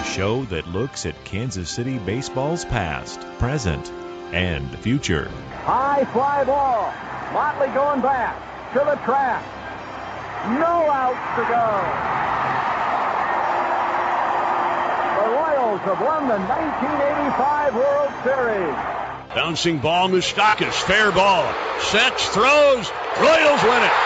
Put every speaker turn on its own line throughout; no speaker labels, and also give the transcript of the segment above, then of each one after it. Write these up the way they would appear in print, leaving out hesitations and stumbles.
a show that looks at Kansas City baseball's past, present, and future.
High fly ball. Motley going back to the track. No outs to go. The Royals have won the 1985 World Series.
Bouncing ball, Moustakas, fair ball. Sets, throws, Royals win it.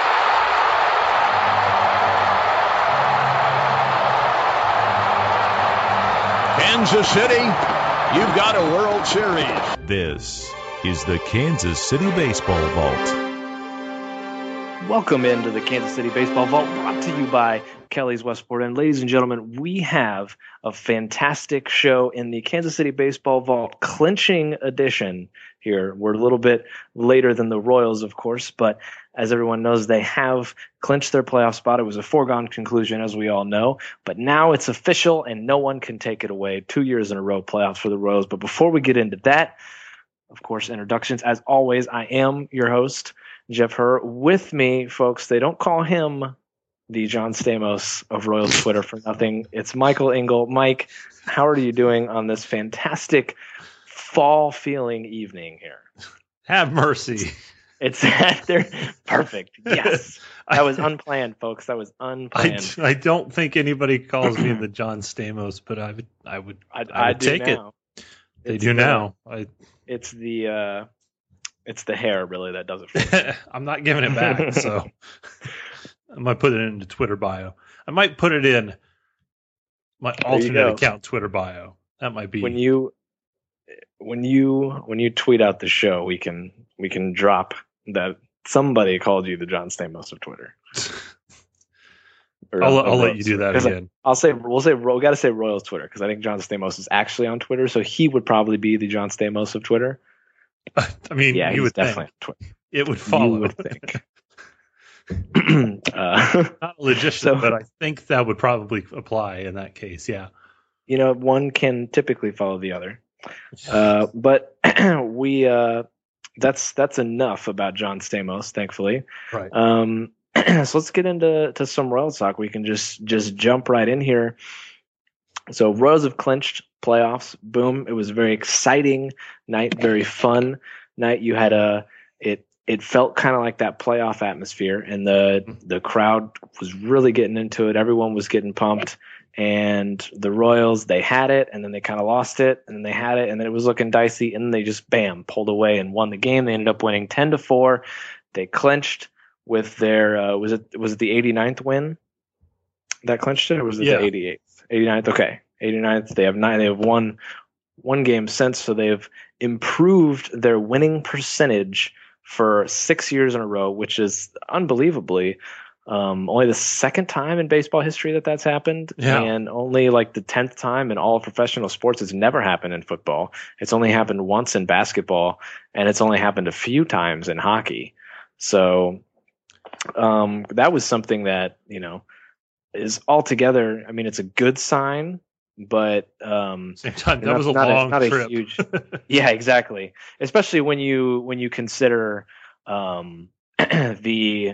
Kansas City, you've got a World Series.
This is the Kansas City Baseball Vault.
Welcome into the Kansas City Baseball Vault, brought to you by Kelly's Westport. And ladies and gentlemen, we have a fantastic show in the Kansas City Baseball Vault clinching edition here. We're a little bit later than the Royals, of course, but as everyone knows, they have clinched their playoff spot. It was a foregone conclusion, as we all know, but now it's official and no one can take it away. 2 years in a row playoffs for the Royals. But before we get into that, of course, introductions. As always, I am your host, Jeff Herr. With me, folks, they don't call him the John Stamos of Royals Twitter for nothing. It's Michael Engel. Mike, how are you doing on this fantastic fall-feeling evening here?
Have mercy.
It's they're perfect. Yes, that was unplanned, folks. That was unplanned.
I don't think anybody calls me the John Stamos, but I would take
now.
It. They do now.
It's the hair really that does it for me.
I'm not giving it back, so I might put it into Twitter bio. I might put it in my alternate account Twitter bio. That might be when you tweet out the show, we can drop that somebody called you the John Stamos of Twitter. I'll let you do that again.
We got to say Royals Twitter because I think John Stamos is actually on Twitter, so he would probably be the John Stamos of Twitter.
I mean,
yeah,
you would
definitely
think it would follow.
You would think.
Not a logician, but I think that would probably apply in that case. Yeah,
one can typically follow the other, but that's enough about John Stamos, thankfully.
Right.
So let's get into some Royals talk. We can just jump right in here. So Royals have clinched playoffs. Boom! It was a very exciting night, very fun night. You had it felt kind of like that playoff atmosphere, and the crowd was really getting into it. Everyone was getting pumped, and the Royals, they had it, and then they kind of lost it, and then they had it, and then it was looking dicey, and then they just pulled away and won the game. They ended up winning 10-4. They clinched with their was it the 89th win that clinched it, or was it the 88th? 89th. Okay, 89th. They have won one game since, so they've improved their winning percentage for 6 years in a row, which is unbelievably only the second time in baseball history that's happened, and only like the 10th time in all of professional sports. It's never happened in football. It's only happened once in basketball, and it's only happened a few times in hockey. So that was something that is altogether. I mean, it's a good sign. But
same time, that was a long trip.
Huge, yeah, exactly. Especially when you consider the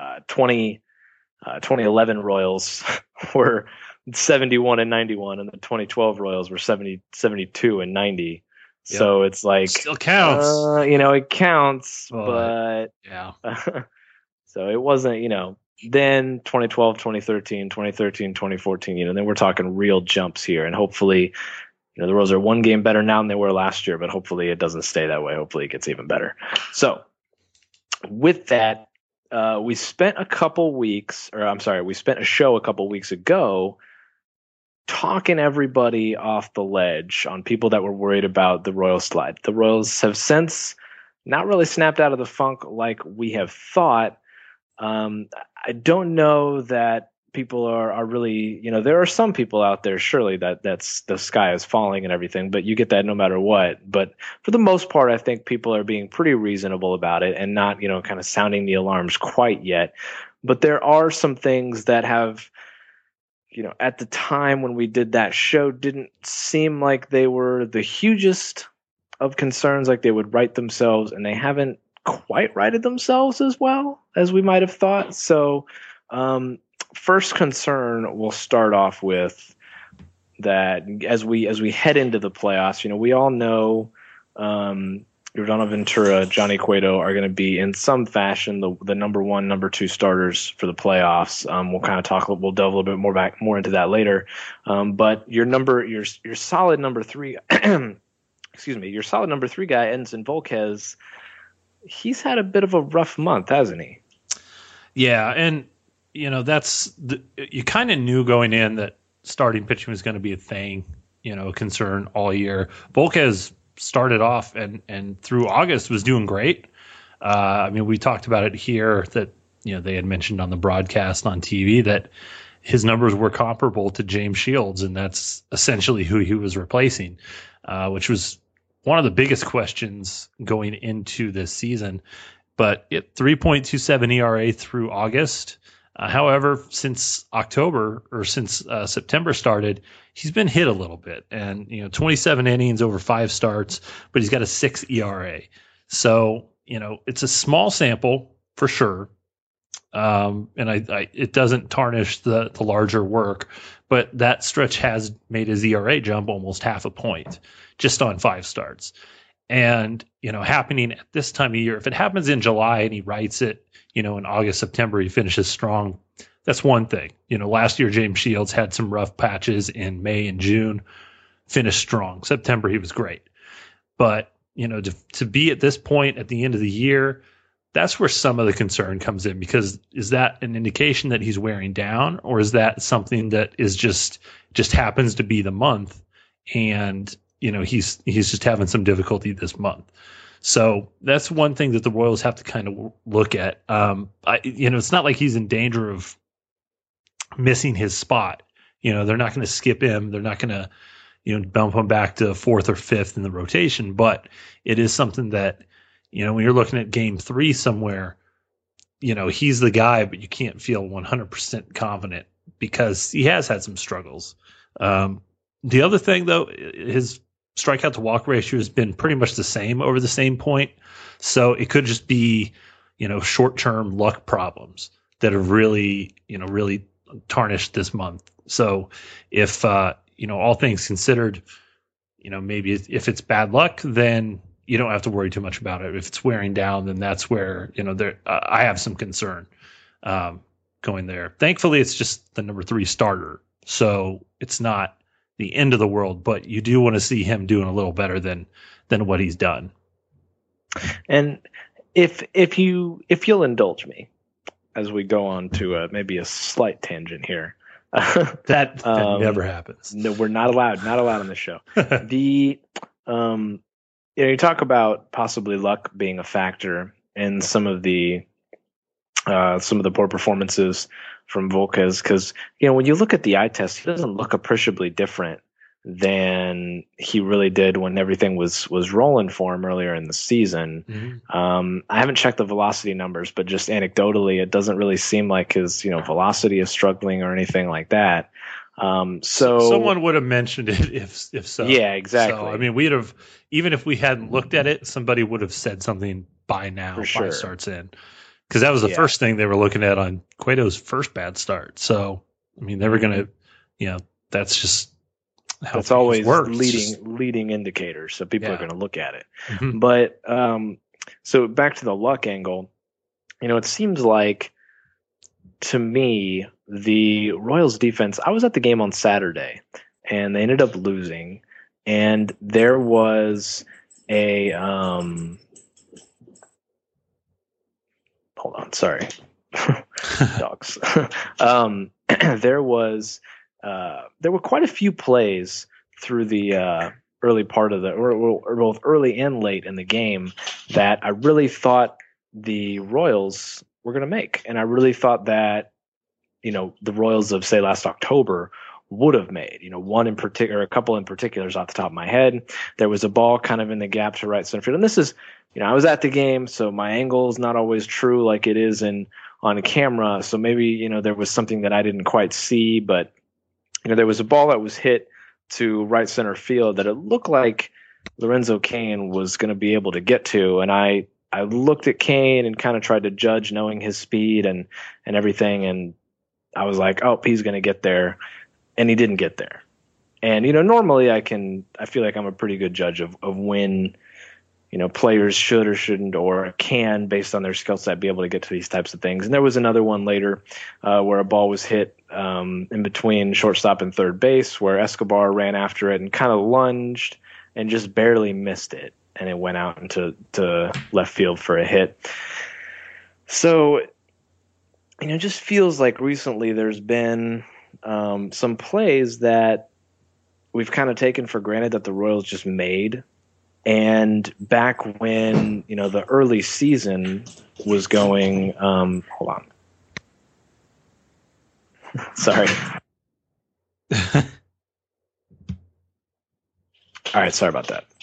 2011 Royals were 71-91, and the 2012 Royals were 72-90. Yep. So it's like
still counts.
It counts,
but yeah.
So it wasn't, Then 2012, 2013, 2014, then we're talking real jumps here. And hopefully, the Royals are one game better now than they were last year, but hopefully it doesn't stay that way. Hopefully it gets even better. So with that, we spent a show a couple weeks ago talking everybody off the ledge on people that were worried about the Royals slide. The Royals have since not really snapped out of the funk like we have thought. I don't know that people are really, there are some people out there, surely that's the sky is falling and everything, but you get that no matter what. But for the most part, I think people are being pretty reasonable about it and not, kind of sounding the alarms quite yet. But there are some things that have, at the time when we did that show, didn't seem like they were the hugest of concerns, like they would right themselves, and they haven't quite righted themselves as well as we might have thought. So first concern, we'll start off with that as we head into the playoffs, we all know Yordano Ventura, Johnny Cueto are going to be in some fashion the number 1, number 2 starters for the playoffs. We'll kind of we'll delve a little bit more into that later. But your solid number 3, excuse me, your solid number 3 guy, Edinson Volquez. He's had a bit of a rough month, hasn't he?
Yeah, and you kind of knew going in that starting pitching was going to be a thing, a concern all year. Volquez started off and through August was doing great. We talked about it here that they had mentioned on the broadcast on TV that his numbers were comparable to James Shields, and that's essentially who he was replacing, which was one of the biggest questions going into this season. But 3.27 ERA through August. However, since September started, he's been hit a little bit, and 27 innings over 5 starts, but he's got a 6 ERA. So it's a small sample for sure, and it doesn't tarnish the larger work, but that stretch has made his ERA jump almost half a point just on 5 starts. And happening at this time of year, if it happens in July and he writes it, in August, September, he finishes strong. That's one thing. Last year, James Shields had some rough patches in May and June, finished strong. September, he was great. But, to be at this point at the end of the year, that's where some of the concern comes in, because is that an indication that he's wearing down, or is that something that is just happens to be the month and, he's just having some difficulty this month. So that's one thing that the Royals have to kind of look at. It's not like he's in danger of missing his spot. They're not going to skip him. They're not going to, bump him back to 4th or 5th in the rotation. But it is something that, when you're looking at game 3 somewhere, he's the guy, but you can't feel 100% confident because he has had some struggles. The other thing, though, his strikeout to walk ratio has been pretty much the same over the same point. So it could just be, short-term luck problems that have really tarnished this month. So if, all things considered, maybe if it's bad luck, then you don't have to worry too much about it. If it's wearing down, then that's where, I have some concern going there. Thankfully, it's just the number 3 starter. So it's not the end of the world, but you do want to see him doing a little better than what he's done.
And if you'll indulge me as we go on to maybe a slight tangent here,
that never happens.
No, we're not allowed on the show. You talk about possibly luck being a factor in some of the poor performances from Volquez, because when you look at the eye test, he doesn't look appreciably different than he really did when everything was rolling for him earlier in the season. Mm-hmm. I haven't checked the velocity numbers, but just anecdotally, it doesn't really seem like his velocity is struggling or anything like that. So
someone would have mentioned it if so.
Yeah, exactly.
So, we'd have, even if we hadn't looked at it, somebody would have said something by now.
For sure.
5 starts in. Because that was the first thing they were looking at on Cueto's first bad start. So, they were going to, that's just how
it's always
works.
leading indicators. So people are going to look at it.
Mm-hmm.
But so back to the luck angle, it seems like to me, the Royals defense, I was at the game on Saturday and they ended up losing. And there was a, hold on, sorry. Dogs. There were quite a few plays through the early part of or both early and late in the game that I really thought the Royals were going to make. And I really thought that, the Royals of, say, last October would have made. One in particular, a couple in particular is off the top of my head. There was a ball kind of in the gap to right center field. And this is, I was at the game, so my angle is not always true like it is on camera. So maybe, there was something that I didn't quite see, but, there was a ball that was hit to right center field that it looked like Lorenzo Cain was going to be able to get to. And I looked at Cain and kind of tried to judge knowing his speed and everything. And I was like, oh, he's going to get there. And he didn't get there. And, normally I feel like I'm a pretty good judge of when, players should or shouldn't or can, based on their skill set, be able to get to these types of things. And there was another one later where a ball was hit in between shortstop and third base, where Escobar ran after it and kind of lunged and just barely missed it. And it went out into left field for a hit. So, it just feels like recently there's been some plays that we've kind of taken for granted that the Royals just made. And back when, the early season was going, hold on. Sorry. All right. Sorry about that.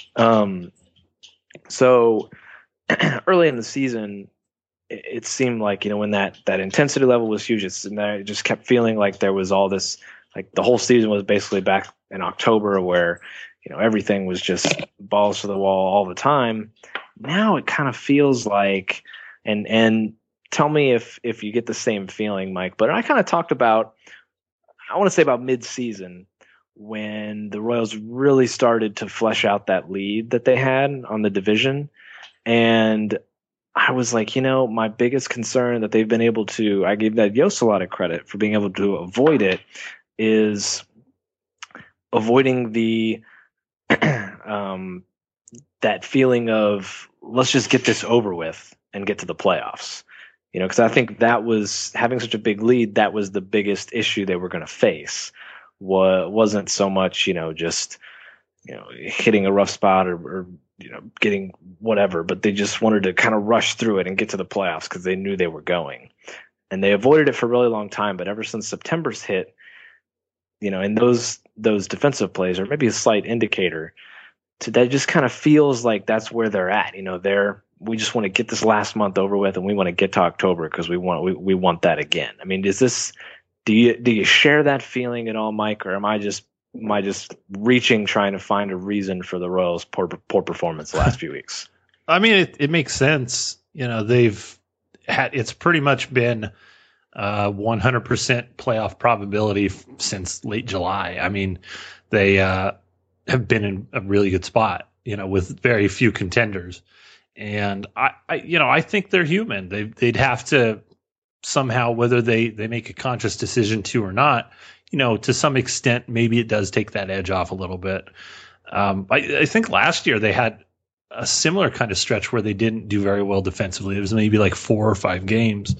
So early in the season, it seemed like, when that intensity level was huge, I just kept feeling like there was all this, like the whole season was basically back in October where, everything was just balls to the wall all the time. Now it kind of feels like, and tell me if you get the same feeling, Mike, but I kind of talked about, I want to say about mid-season, when the Royals really started to flesh out that lead that they had on the division. And I was like, my biggest concern that they've been able to, I gave that Yost a lot of credit for being able to avoid it, is avoiding the that feeling of let's just get this over with and get to the playoffs. Because I think that was, having such a big lead, that was the biggest issue they were going to face. Wasn't so much, just hitting a rough spot or getting whatever, but they just wanted to kind of rush through it and get to the playoffs because they knew they were going. And they avoided it for a really long time, but ever since September's hit, and those defensive plays are maybe a slight indicator that just kind of feels like that's where they're at. We just want to get this last month over with, and we want to get to October because we want that again. I mean, do you share that feeling at all, Mike, or am I just reaching, trying to find a reason for the Royals' poor performance the last few weeks?
I mean, it makes sense. It's pretty much been 100% playoff probability since late July. I mean, they have been in a really good spot, with very few contenders. And I think they're human. They'd have to somehow, whether they make a conscious decision to or not, to some extent, maybe it does take that edge off a little bit. I think last year they had a similar kind of stretch where they didn't do very well defensively. It was maybe like 4 or 5 games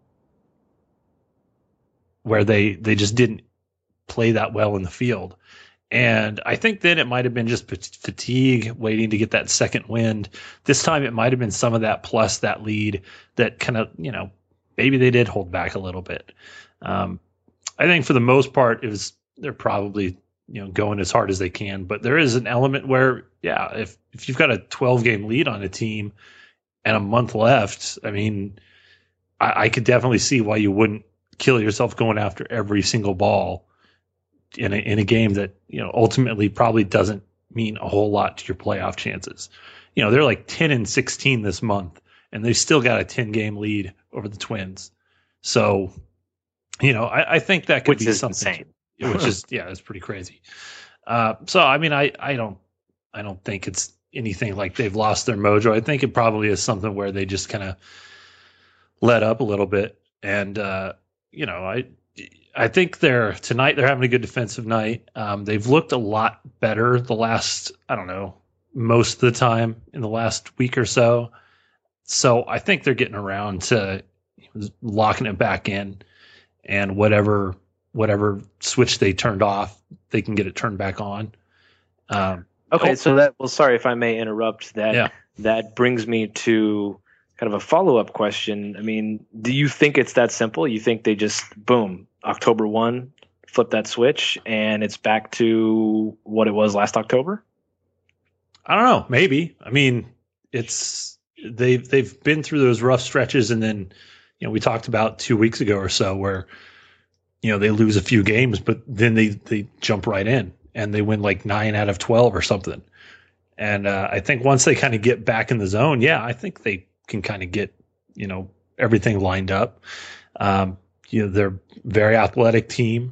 where they just didn't play that well in the field. And I think then it might have been just fatigue, waiting to get that second wind. This time it might have been some of that plus that lead that kind of, maybe they did hold back a little bit. I think for the most part, they're probably, going as hard as they can. But there is an element where, if you've got a 12-game lead on a team and a month left, I mean, I could definitely see why you wouldn't kill yourself going after every single ball in a game that, ultimately probably doesn't mean a whole lot to your playoff chances. They're like 10-16 this month, and they still got a 10-game lead over the Twins. So, I think that could be something, which is, it's pretty crazy. So, I mean, I don't think it's anything like they've lost their mojo. I think it probably is something where they just kind of let up a little bit. And, I think tonight they're having a good defensive night. They've looked a lot better the last, most of the time in the last week or so. So I think they're getting around to locking it back in, and whatever switch they turned off, they can get it turned back on.
Okay. So sorry if I may interrupt that. Yeah. That brings me to kind of a follow-up question. I mean, do you think it's that simple? You think they just, boom, October 1, flip that switch, and it's back to what it was last October?
I don't know. Maybe. I mean, they've been through those rough stretches, and then, we talked about 2 weeks ago or so where, they lose a few games, but then they jump right in and they win like 9 out of 12 or something. And I think once they kind of get back in the zone, I think they can kind of get, everything lined up. They're a very athletic team.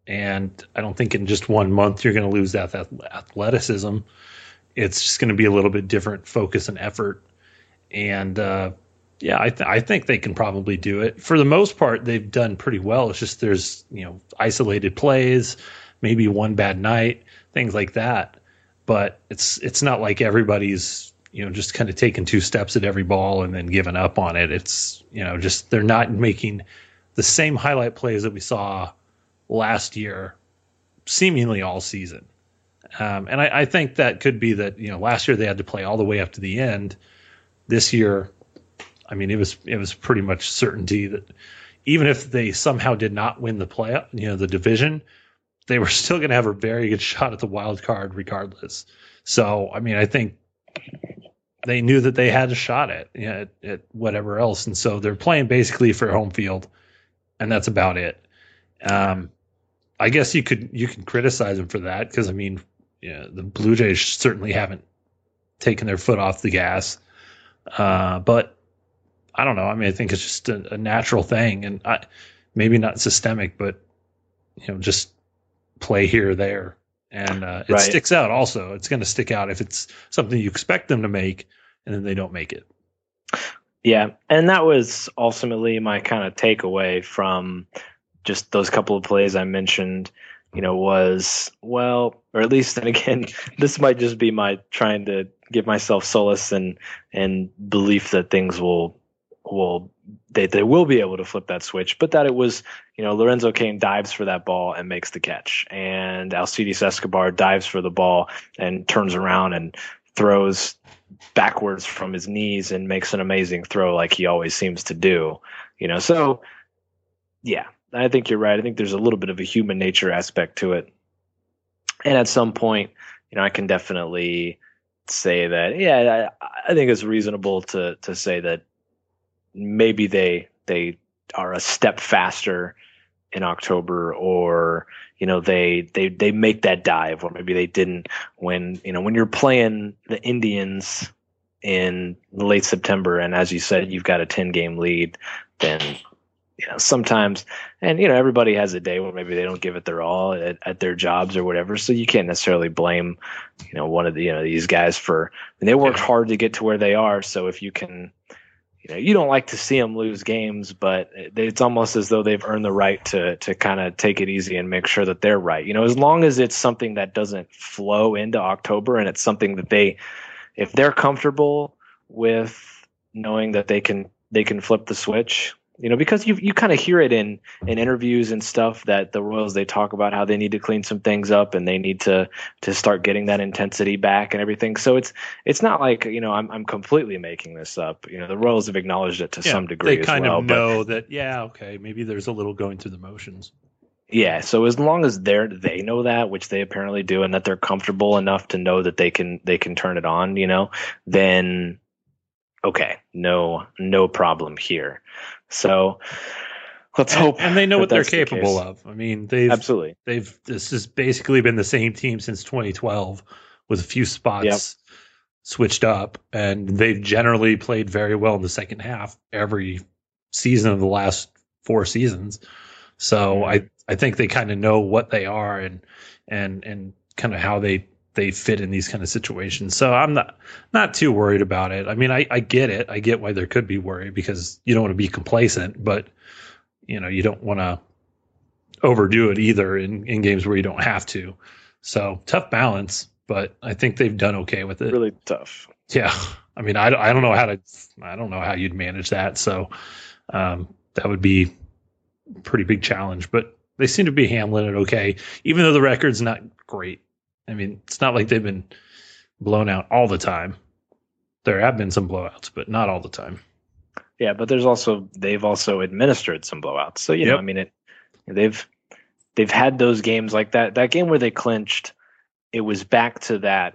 And I don't think in just 1 month you're going to lose that athleticism. It's just going to be a little bit different focus and effort. And I think they can probably do it. For the most part, they've done pretty well. It's just there's isolated plays, maybe one bad night, things like that. But it's not like everybody's just kind of taking 2 steps at every ball and then giving up on it. It's just they're not making the same highlight plays that we saw last year, seemingly all season. And I think that could be that, last year they had to play all the way up to the end. This year, I mean, it was pretty much certainty that even if they somehow did not win the playoff, the division, they were still going to have a very good shot at the wild card regardless. So, I mean, I think they knew that they had a shot at whatever else. And so they're playing basically for home field, and that's about it. I guess you can criticize them for that because, I mean, the Blue Jays certainly haven't taken their foot off the gas. But I don't know. I mean, I think it's just a natural thing, and maybe not systemic, but just play here or there, and it sticks out. Also, it's going to stick out if it's something you expect them to make, and then they don't make it.
Yeah, and that was ultimately my kind of takeaway from just those couple of plays I mentioned. Was, well, or at least, then again, this might just be my trying to give myself solace and belief that things they will be able to flip that switch, but that it was, Lorenzo Cain dives for that ball and makes the catch, and Alcides Escobar dives for the ball and turns around and throws backwards from his knees and makes an amazing throw like he always seems to do. So yeah, I think you're right. I think there's a little bit of a human nature aspect to it. And at some point, I can definitely say that, yeah, I think it's reasonable to say that maybe they are a step faster in October, or, they make that dive, or maybe they didn't when you're playing the Indians in late September. And as you said, you've got a 10-game lead, then sometimes, and everybody has a day where maybe they don't give it their all at their jobs or whatever. So you can't necessarily blame, one of the these guys for. They worked hard to get to where they are. So if you can, you don't like to see them lose games, but it's almost as though they've earned the right to kind of take it easy and make sure that they're right. As long as it's something that doesn't flow into October, and it's something that if they're comfortable with knowing that they can flip the switch. Because you kind of hear it in interviews and stuff that the Royals, they talk about how they need to clean some things up and they need to start getting that intensity back and everything. So it's not like, I'm completely making this up. The Royals have acknowledged it to some degree as well.
They kind of know that, okay, maybe there's a little going through the motions.
Yeah, so as long as they know that, which they apparently do, and that they're comfortable enough to know that they can turn it on, then okay, no problem here. So let's hope.
And they know what they're capable of. I mean,
absolutely.
This has basically been the same team since 2012 with a few spots switched up, and they've generally played very well in the second half every season of the last 4 seasons. So I think they kind of know what they are and kind of how they fit in these kind of situations. So I'm not too worried about it. I mean, I get it. I get why there could be worry, because you don't want to be complacent, but you don't want to overdo it either in games where you don't have to. So tough balance, but I think they've done okay with it.
Really tough.
Yeah. I mean, I don't know how you'd manage that. So that would be a pretty big challenge, but they seem to be handling it okay, even though the record's not great. I mean, it's not like they've been blown out all the time. There have been some blowouts, but not all the time.
Yeah, but they've also administered some blowouts. So, I mean, they've had those games like that. That game where they clinched, it was back to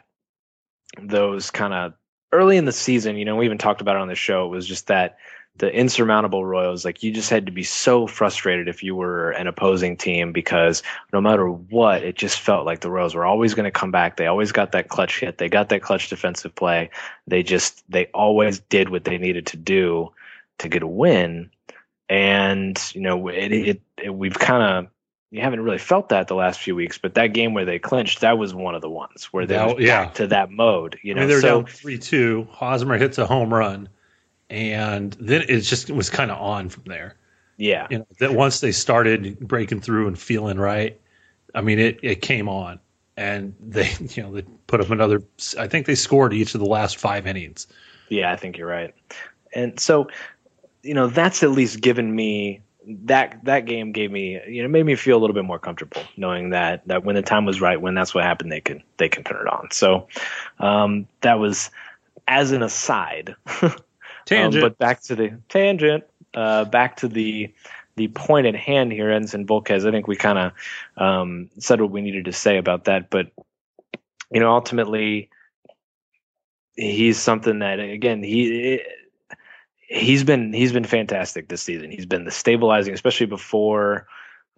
those kind of early in the season, we even talked about it on the show. It was just that the insurmountable Royals, like, you just had to be so frustrated if you were an opposing team, because no matter what, it just felt like the Royals were always going to come back. They always got that clutch hit. They got that clutch defensive play. They always did what they needed to do to get a win. And, we've kind of you haven't really felt that the last few weeks, but that game where they clinched, that was one of the ones where they were back to that mode. You know,
I mean, they're down 3-2. Hosmer hits a home run, and then it was kind of on from there.
Yeah,
you know, that once they started breaking through and feeling right, I mean, it came on, and they put up another. I think they scored each of the last 5 innings.
Yeah, I think you're right, and so that's at least given me. That game gave me, made me feel a little bit more comfortable knowing that when the time was right, when that's what happened, they can turn it on. So that was as an aside.
Tangent.
But back to the tangent. Back to the point at hand here, Edinson Volquez. I think we kind of said what we needed to say about that. But ultimately, he's something that again He's been fantastic this season. He's been the stabilizing, especially before,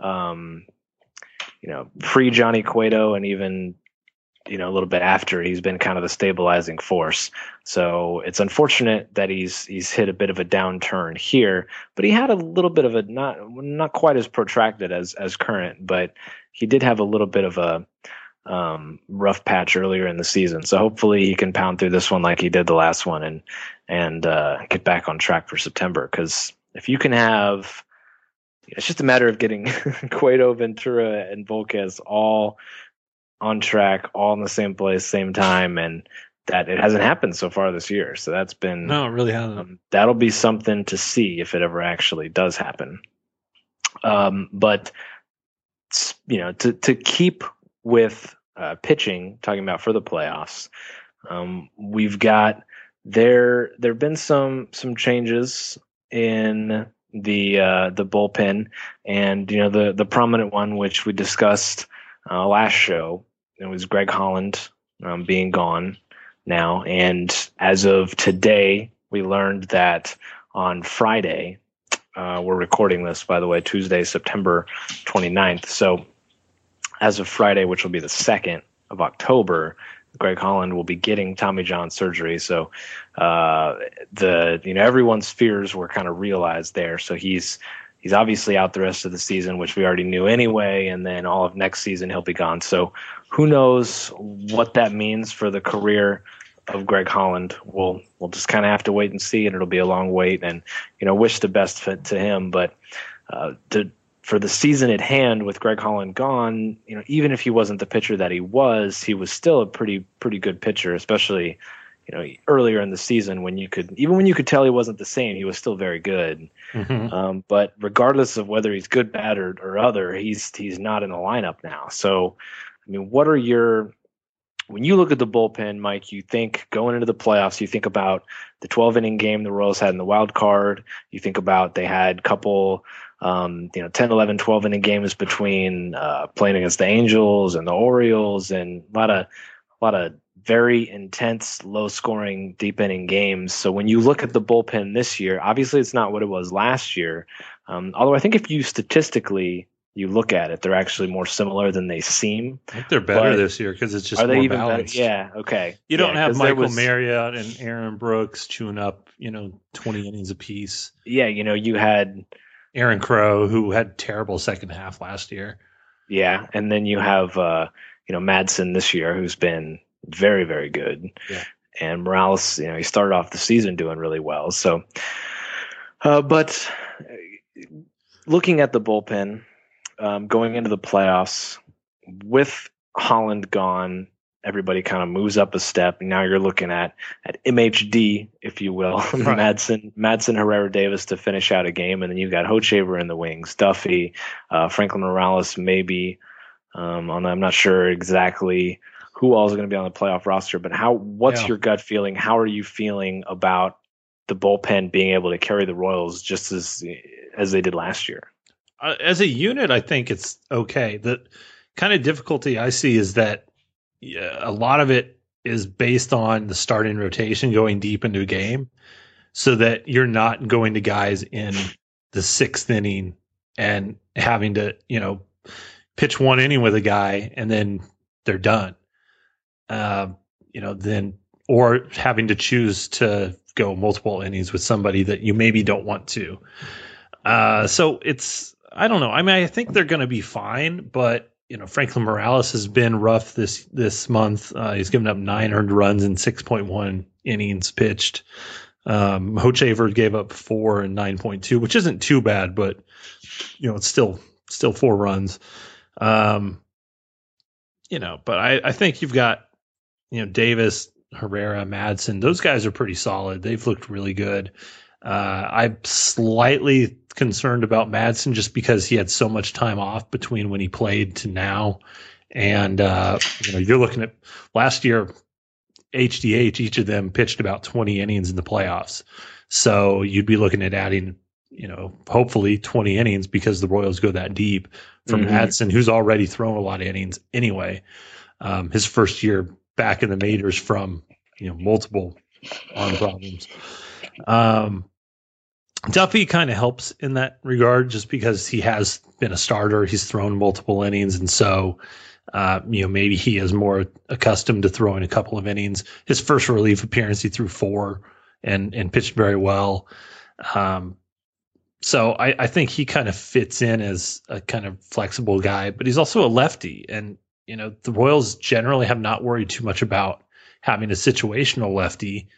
pre Johnny Cueto, and even a little bit after. He's been kind of the stabilizing force. So it's unfortunate that he's hit a bit of a downturn here, but he had a little bit of a not quite as protracted as current, but he did have a little bit of a rough patch earlier in the season. So hopefully he can pound through this one like he did the last one and get back on track for September. Because if you can have, it's just a matter of getting Cueto, Ventura, and Volquez all on track, all in the same place, same time, and that it hasn't happened so far this year. So that's been
no, it really hasn't.
That'll be something to see if it ever actually does happen. But to keep with pitching, talking about for the playoffs, we've got there have been some changes in the bullpen, and the prominent one which we discussed last show, it was Greg Holland being gone now, and as of today we learned that on Friday, we're recording this, by the way, Tuesday, September 29th, so as of Friday, which will be the 2nd of October, Greg Holland will be getting Tommy John surgery. So everyone's fears were kind of realized there. So he's obviously out the rest of the season, which we already knew anyway, and then all of next season he'll be gone. So who knows what that means for the career of Greg Holland. We'll just kind of have to wait and see, and it'll be a long wait, and wish the best fit to him. But for the season at hand, with Greg Holland gone, even if he wasn't the pitcher that he was still a pretty good pitcher, especially, earlier in the season when you could tell he wasn't the same, he was still very good. Mm-hmm. But regardless of whether he's good, bad, or other, he's not in the lineup now. So, I mean, when you look at the bullpen, Mike, you think going into the playoffs, you think about the 12-inning game the Royals had in the wild card. You think about they had a couple 10, 11, 12-inning games between playing against the Angels and the Orioles, and a lot of very intense, low-scoring, deep-inning games. So when you look at the bullpen this year, obviously it's not what it was last year. Although I think if you statistically you look at it, they're actually more similar than they seem.
I think they're better this year because it's just more balanced.
Better? Yeah, okay.
You don't have Michael Marriott and Aaron Brooks chewing up, 20 innings apiece.
Yeah, you had
Aaron Crow, who had terrible second half last year.
Yeah, and then you have Madsen this year, who's been very, very good.
Yeah.
And Morales, he started off the season doing really well. So, but looking at the bullpen, going into the playoffs, with Holland gone, everybody kind of moves up a step. Now you're looking at MHD, if you will, right. Madsen, Herrera, Davis to finish out a game, and then you've got Hochevar in the wings, Duffy, Franklin Morales, maybe. I'm not sure exactly who all is going to be on the playoff roster, but what's your gut feeling? How are you feeling about the bullpen being able to carry the Royals just as they did last year?
As a unit, I think it's okay. The kind of difficulty I see is that a lot of it is based on the starting rotation going deep into a game, so that you're not going to guys in the 6th inning and having to, pitch 1 inning with a guy and then they're done. Then, or having to choose to go multiple innings with somebody that you maybe don't want to. So I don't know. I mean, I think they're going to be fine, but Franklin Morales has been rough this month. He's given up 9 earned runs in 6.1 innings pitched. Hochevar gave up 4 and 9.2, which isn't too bad, but it's still 4 runs. But I think you've got Davis, Herrera, Madsen. Those guys are pretty solid. They've looked really good. I'm slightly concerned about Madsen just because he had so much time off between when he played to now. And, you're looking at last year, HDH, each of them pitched about 20 innings in the playoffs. So you'd be looking at adding, hopefully 20 innings because the Royals go that deep from Madsen, who's already thrown a lot of innings anyway. His first year back in the majors from, multiple arm problems. Duffy kind of helps in that regard just because he has been a starter. He's thrown multiple innings. And so, maybe he is more accustomed to throwing a couple of innings. His first relief appearance, he threw 4 and pitched very well. So I think he kind of fits in as a kind of flexible guy, but he's also a lefty. And, the Royals generally have not worried too much about having a situational lefty.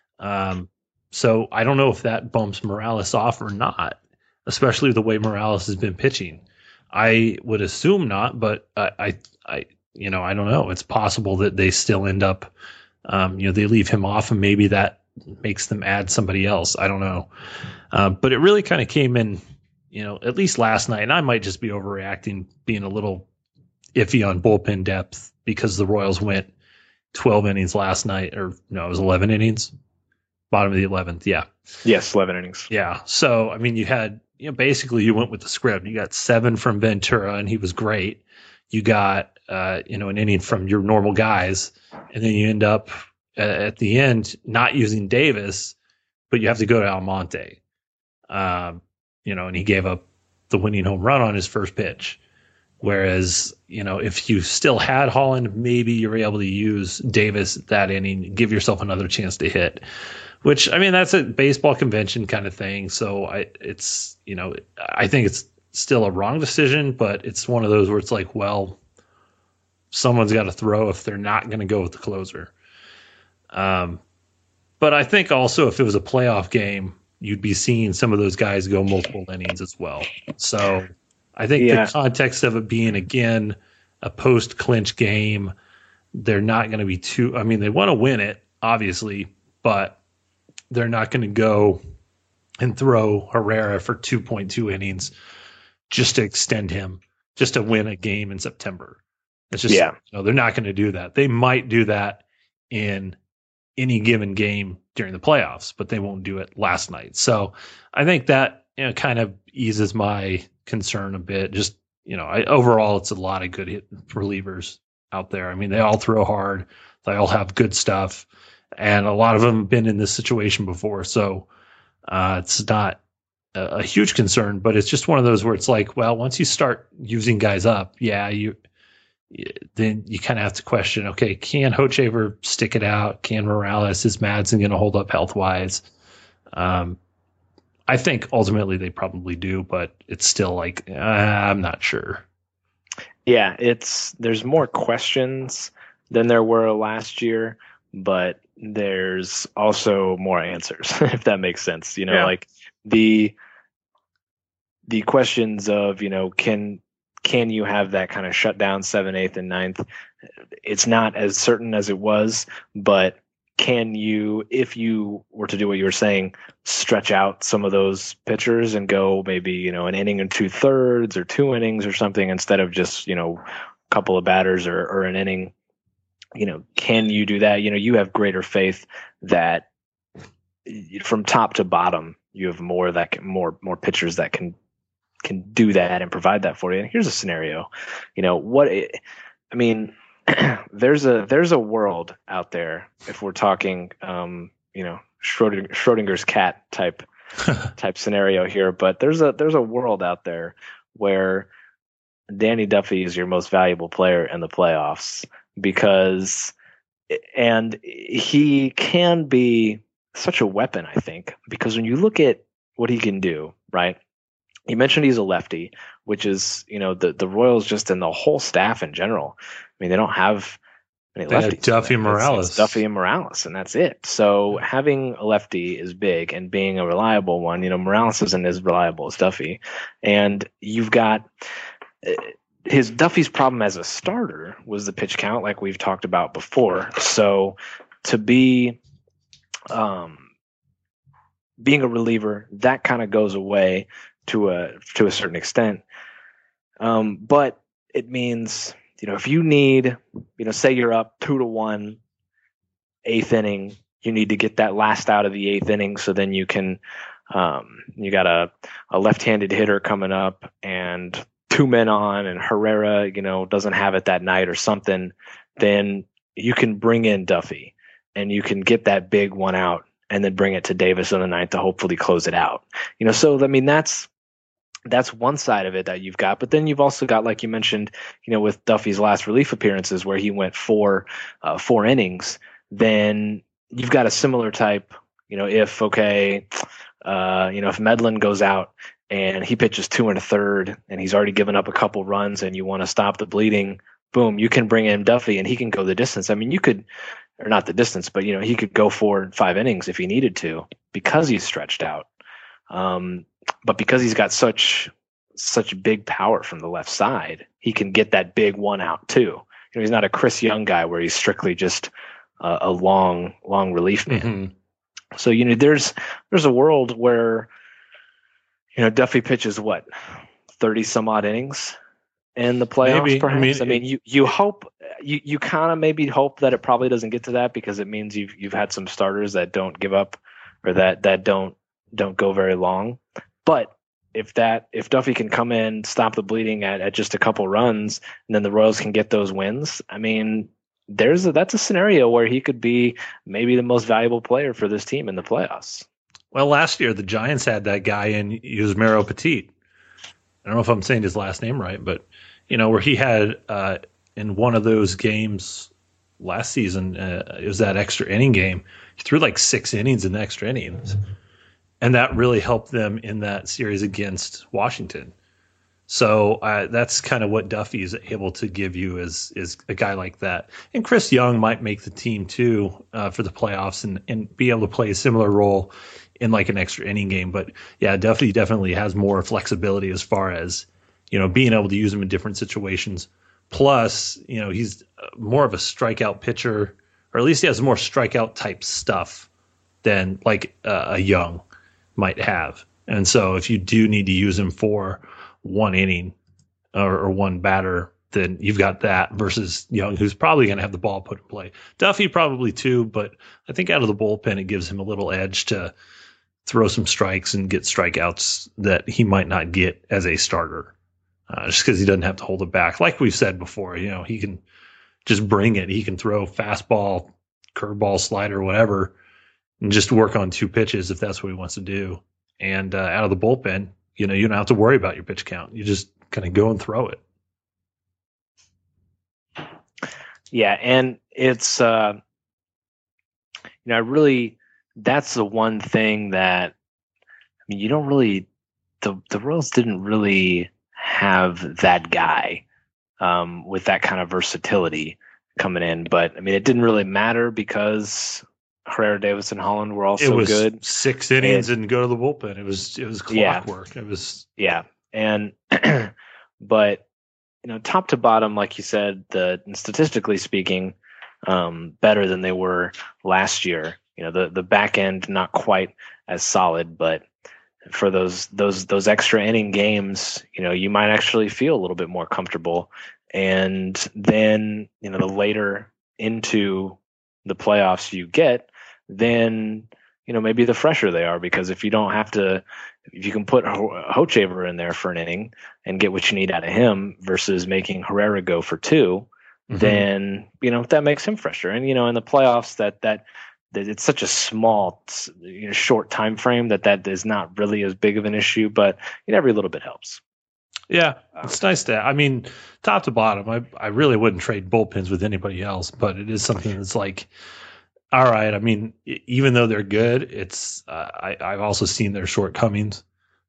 So I don't know if that bumps Morales off or not, especially the way Morales has been pitching. I would assume not, but I don't know. It's possible that they still end up, they leave him off and maybe that makes them add somebody else. I don't know. But it really kind of came in, at least last night, and I might just be overreacting, being a little iffy on bullpen depth because the Royals went 12 innings last night, or no, it was 11 innings. Bottom of the 11th, yeah.
Yes, 11 innings.
Yeah. So, I mean, you had, basically you went with the script. You got 7 from Ventura, and he was great. You got, an inning from your normal guys, and then you end up at the end not using Davis, but you have to go to Almonte. And he gave up the winning home run on his first pitch. Whereas, if you still had Holland, maybe you're able to use Davis that inning, give yourself another chance to hit. Which, I mean, that's a baseball convention kind of thing. So I think it's still a wrong decision, but it's one of those where it's like, well, someone's got to throw if they're not going to go with the closer. But I think also if it was a playoff game, you'd be seeing some of those guys go multiple innings as well. So I think the context of it being, again, a post-clinch game, they're not going to be too – I mean, they want to win it, obviously, but – they're not going to go and throw Herrera for 2.2 innings just to extend him, just to win a game in September. It's just, they're not going to do that. They might do that in any given game during the playoffs, but they won't do it last night. So I think that kind of eases my concern a bit. Just, overall, it's a lot of good relievers out there. I mean, they all throw hard. They all have good stuff. And a lot of them have been in this situation before. So it's not a huge concern, but it's just one of those where it's like, well, once you start using guys up, then you kind of have to question, okay, can Hochevar stick it out? Can Morales, is Madsen going to hold up health-wise? I think ultimately they probably do, but it's still like, I'm not sure.
Yeah, there's more questions than there were last year, but there's also more answers, if that makes sense. Like the questions of, can you have that kind of shutdown 7th, 8th, and 9th? It's not as certain as it was, but can you, if you were to do what you were saying, stretch out some of those pitchers and go maybe, an inning and 2/3 or 2 innings or something instead of just, a couple of batters or an inning? Can you do that? You have greater faith that from top to bottom, you have more pitchers that can do that and provide that for you. And here's a scenario, there's a world out there, if we're talking, Schrodinger's cat type scenario here, but there's a world out there where Danny Duffy is your most valuable player in the playoffs. And he can be such a weapon, I think, because when you look at what he can do, right? You mentioned he's a lefty, which is, the Royals just and the whole staff in general. I mean, they don't have many lefties.
Duffy Morales.
It's Duffy and Morales, and that's it. So having a lefty is big, and being a reliable one. Morales isn't as reliable as Duffy, and you've got Duffy's problem as a starter was the pitch count, like we've talked about before. So to be being a reliever, that kind of goes away to a certain extent. But it means, if you need, say you're up 2-1, 8th inning, you need to get that last out of the 8th inning. So then you can, you got a left-handed hitter coming up and 2 men on, and Herrera, doesn't have it that night or something. Then you can bring in Duffy and you can get that big one out and then bring it to Davis on the 9th to hopefully close it out. So I mean, that's one side of it that you've got, but then you've also got, like you mentioned, with Duffy's last relief appearances where he went 4 innings, then you've got a similar type, if Medlin goes out and he pitches 2 1/3 and he's already given up a couple runs and you want to stop the bleeding, boom, you can bring in Duffy and he can go the distance. I mean, or not the distance, but he could go 4 and 5 innings if he needed to because he's stretched out. But because he's got such big power from the left side, he can get that big one out too. He's not a Chris Young guy where he's strictly just a long relief man. Mm-hmm. So there's a world where Duffy pitches 30 some odd innings in the playoffs. Maybe. Perhaps. I mean, you hope you kind of maybe hope that it probably doesn't get to that, because it means you've had some starters that don't give up or that don't go very long. But if Duffy can come in, stop the bleeding at just a couple runs, and then the Royals can get those wins, I mean, that's a scenario where he could be maybe the most valuable player for this team in the playoffs.
Well, last year the Giants had that guy in Yusmeiro Petit. I don't know if I'm saying his last name right, but where he had in one of those games last season, it was that extra inning game. He threw like 6 innings in the extra innings. And that really helped them in that series against Washington. So that's kind of what Duffy is able to give you is a guy like that. And Chris Young might make the team too for the playoffs and be able to play a similar role in like an extra inning game. But yeah, Duffy definitely has more flexibility as far as being able to use him in different situations. Plus, he's more of a strikeout pitcher, or at least he has more strikeout type stuff than like a Young might have. And so if you do need to use him for 1 inning or one batter, then you've got that versus Young, who's probably going to have the ball put in play. Duffy probably too, but I think out of the bullpen, it gives him a little edge to throw some strikes and get strikeouts that he might not get as a starter, just because he doesn't have to hold it back. Like we've said before, he can just bring it. He can throw fastball, curveball, slider, whatever, and just work on 2 pitches if that's what he wants to do. And out of the bullpen, you don't have to worry about your pitch count. You just kind of go and throw it.
Yeah, and it's that's the one thing that you don't really the Royals didn't really have that guy with that kind of versatility coming in, but I mean it didn't really matter because Herrera, Davis, and Holland were also good.
6 innings and go to the bullpen. It was clockwork.
Yeah. And but top to bottom, like you said, statistically speaking, better than they were last year. The back end not quite as solid, but for those extra inning games, you might actually feel a little bit more comfortable. And then the later into the playoffs you get, then maybe the fresher they are, because if you can put Hochevar in there for an inning and get what you need out of him versus making Herrera go for 2, mm-hmm. then that makes him fresher. And in the playoffs that it's such a small short time frame that is not really as big of an issue, but every little bit helps.
Yeah, it's nice to. I mean, top to bottom, I really wouldn't trade bullpens with anybody else, but it is something that's like, all right. I mean, even though they're good, it's I've also seen their shortcomings.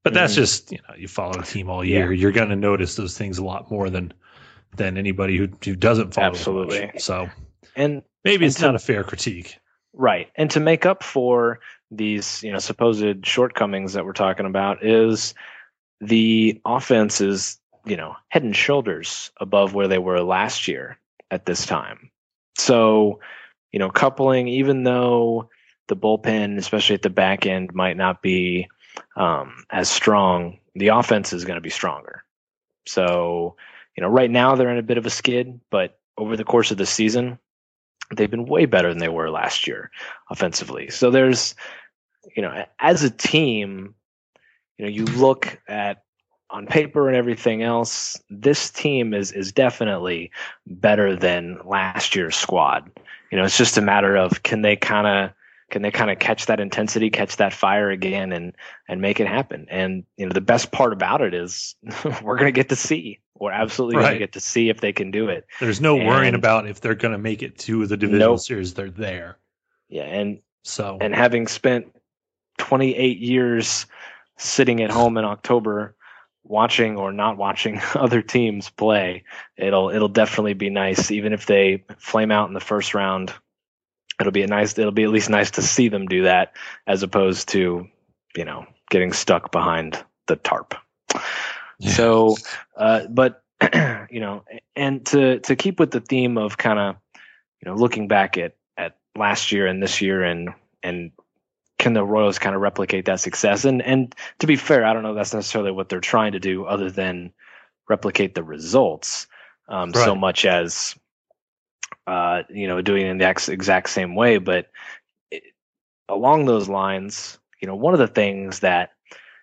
But that's just, you follow the team all year. You're going to notice those things a lot more than anybody who doesn't follow.
Absolutely.
Much. So,
and
maybe it's not a fair critique.
Right. And to make up for these, supposed shortcomings that we're talking about is the offense is, head and shoulders above where they were last year at this time. So, coupling, even though the bullpen, especially at the back end, might not be as strong, the offense is going to be stronger. So, right now they're in a bit of a skid, but over the course of the season, they've been way better than they were last year offensively. So there's, as a team, you look at on paper and everything else, this team is definitely better than last year's squad. It's just a matter of can they kind of catch that intensity, catch that fire again, and make it happen. And the best part about it is we're going to get to see. We're absolutely going to get to see if they can do it.
There's no worrying about if they're going to make it to the divisional series. They're there.
Yeah, and having spent 28 years sitting at home in October, watching or not watching other teams play, it'll definitely be nice. Even if they flame out in the first round, it'll be at least nice to see them do that, as opposed to getting stuck behind the tarp. Yeah. So, but and to keep with the theme of kind of looking back at last year and this year, and can the Royals kind of replicate that success? And to be fair, I don't know if that's necessarily what they're trying to do, other than replicate the results, so much as doing it in the exact same way. But along those lines, one of the things that,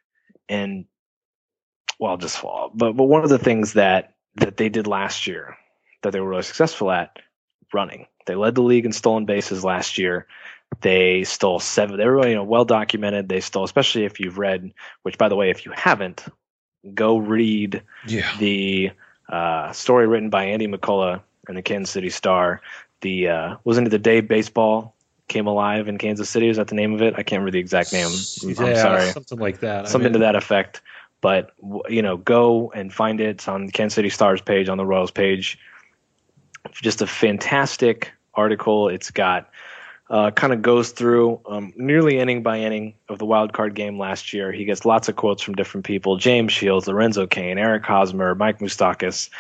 but one of the things that they did last year that they were really successful at, running. They led the league in stolen bases last year. They stole 7. They were really, well documented. They stole, especially if you've read, which by the way, if you haven't, go read the story written by Andy McCullough in the Kansas City Star. Wasn't it the day baseball came alive in Kansas City? Is that the name of it? I can't remember the exact name. I'm sorry.
Something like that.
Something to that effect. But, go and find it. It's on the Kansas City Star's page, on the Royals page. Just a fantastic article. It's got kind of goes through nearly inning by inning of the wild card game last year. He gets lots of quotes from different people: James Shields, Lorenzo Cain, Eric Hosmer, Mike Moustakas,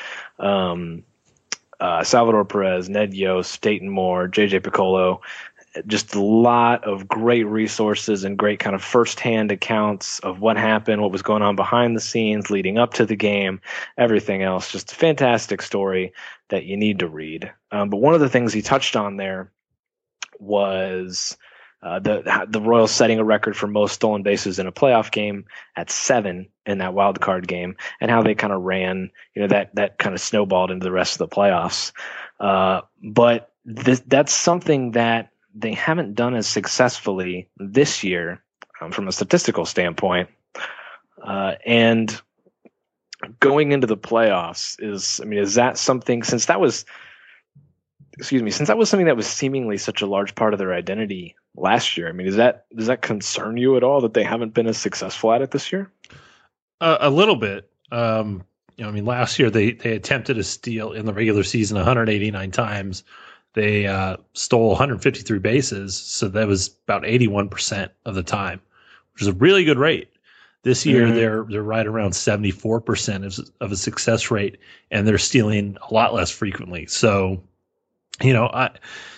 Salvador Perez, Ned Yost, Dayton Moore, JJ Piccolo. Just a lot of great resources and great kind of firsthand accounts of what happened, what was going on behind the scenes leading up to the game, everything else. Just a fantastic story that you need to read. But one of the things he touched on there was the Royals setting a record for most stolen bases in a playoff game at 7 in that wild card game, and how they kind of ran, that kind of snowballed into the rest of the playoffs. But that's something that they haven't done as successfully this year from a statistical standpoint. And going into the playoffs is that something, since that was something that was seemingly such a large part of their identity last year, does that concern you at all that they haven't been as successful at it this year?
A little bit. Last year they attempted to steal in the regular season 189 times. They stole 153 bases, so that was about 81% of the time, which is a really good rate. This year they're right around 74% of a success rate, and they're stealing a lot less frequently. So, you look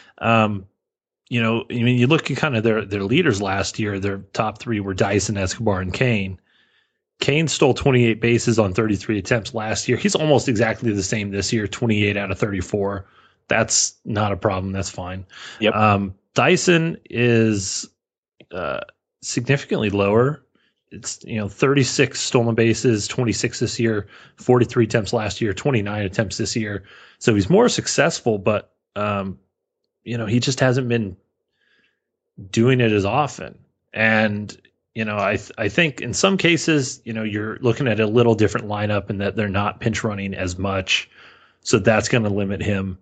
at kind of their leaders last year. Their top 3 were Dyson, Escobar, and Cain. Cain stole 28 bases on 33 attempts last year. He's almost exactly the same this year, 28 out of 34. That's not a problem. That's fine.
Yep.
Dyson is significantly lower. It's 36 stolen bases, 26 this year, 43 attempts last year, 29 attempts this year. So he's more successful, but he just hasn't been doing it as often. And I think in some cases, you're looking at a little different lineup in that they're not pinch running as much, so that's going to limit him.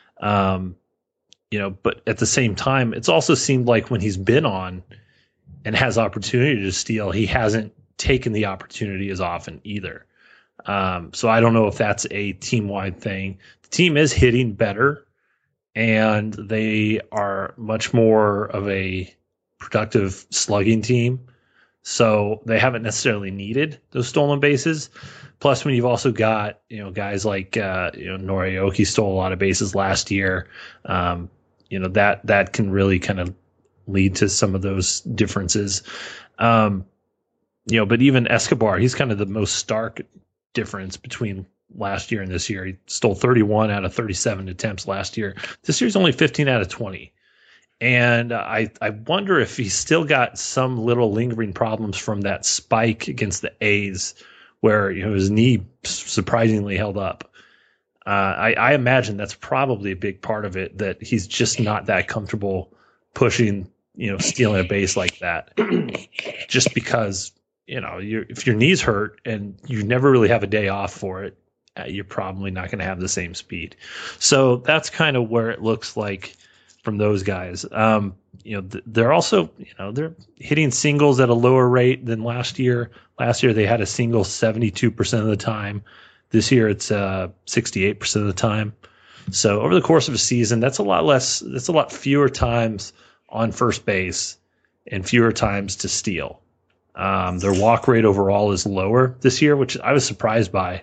But at the same time, it's also seemed like when he's been on and has opportunity to steal, he hasn't taken the opportunity as often either. So I don't know if that's a team-wide thing. The team is hitting better, and they are much more of a productive slugging team. So they haven't necessarily needed those stolen bases. Plus, when you've also got, guys like, Norioki stole a lot of bases last year, that can really kind of lead to some of those differences. But even Escobar, he's kind of the most stark difference between last year and this year. He stole 31 out of 37 attempts last year. This year's only 15 out of 20. And I wonder if he's still got some little lingering problems from that spike against the A's where his knee surprisingly held up. I imagine that's probably a big part of it, that he's just not that comfortable pushing, stealing a base like that. Just because, if your knee's hurt and you never really have a day off for it, you're probably not going to have the same speed. So that's kind of where it looks like from those guys. They're also, they're hitting singles at a lower rate than last year. Last year they had a single 72% of the time. This year it's 68% of the time. So over the course of a season, that's a lot fewer times on first base and fewer times to steal. Their walk rate overall is lower this year, which I was surprised by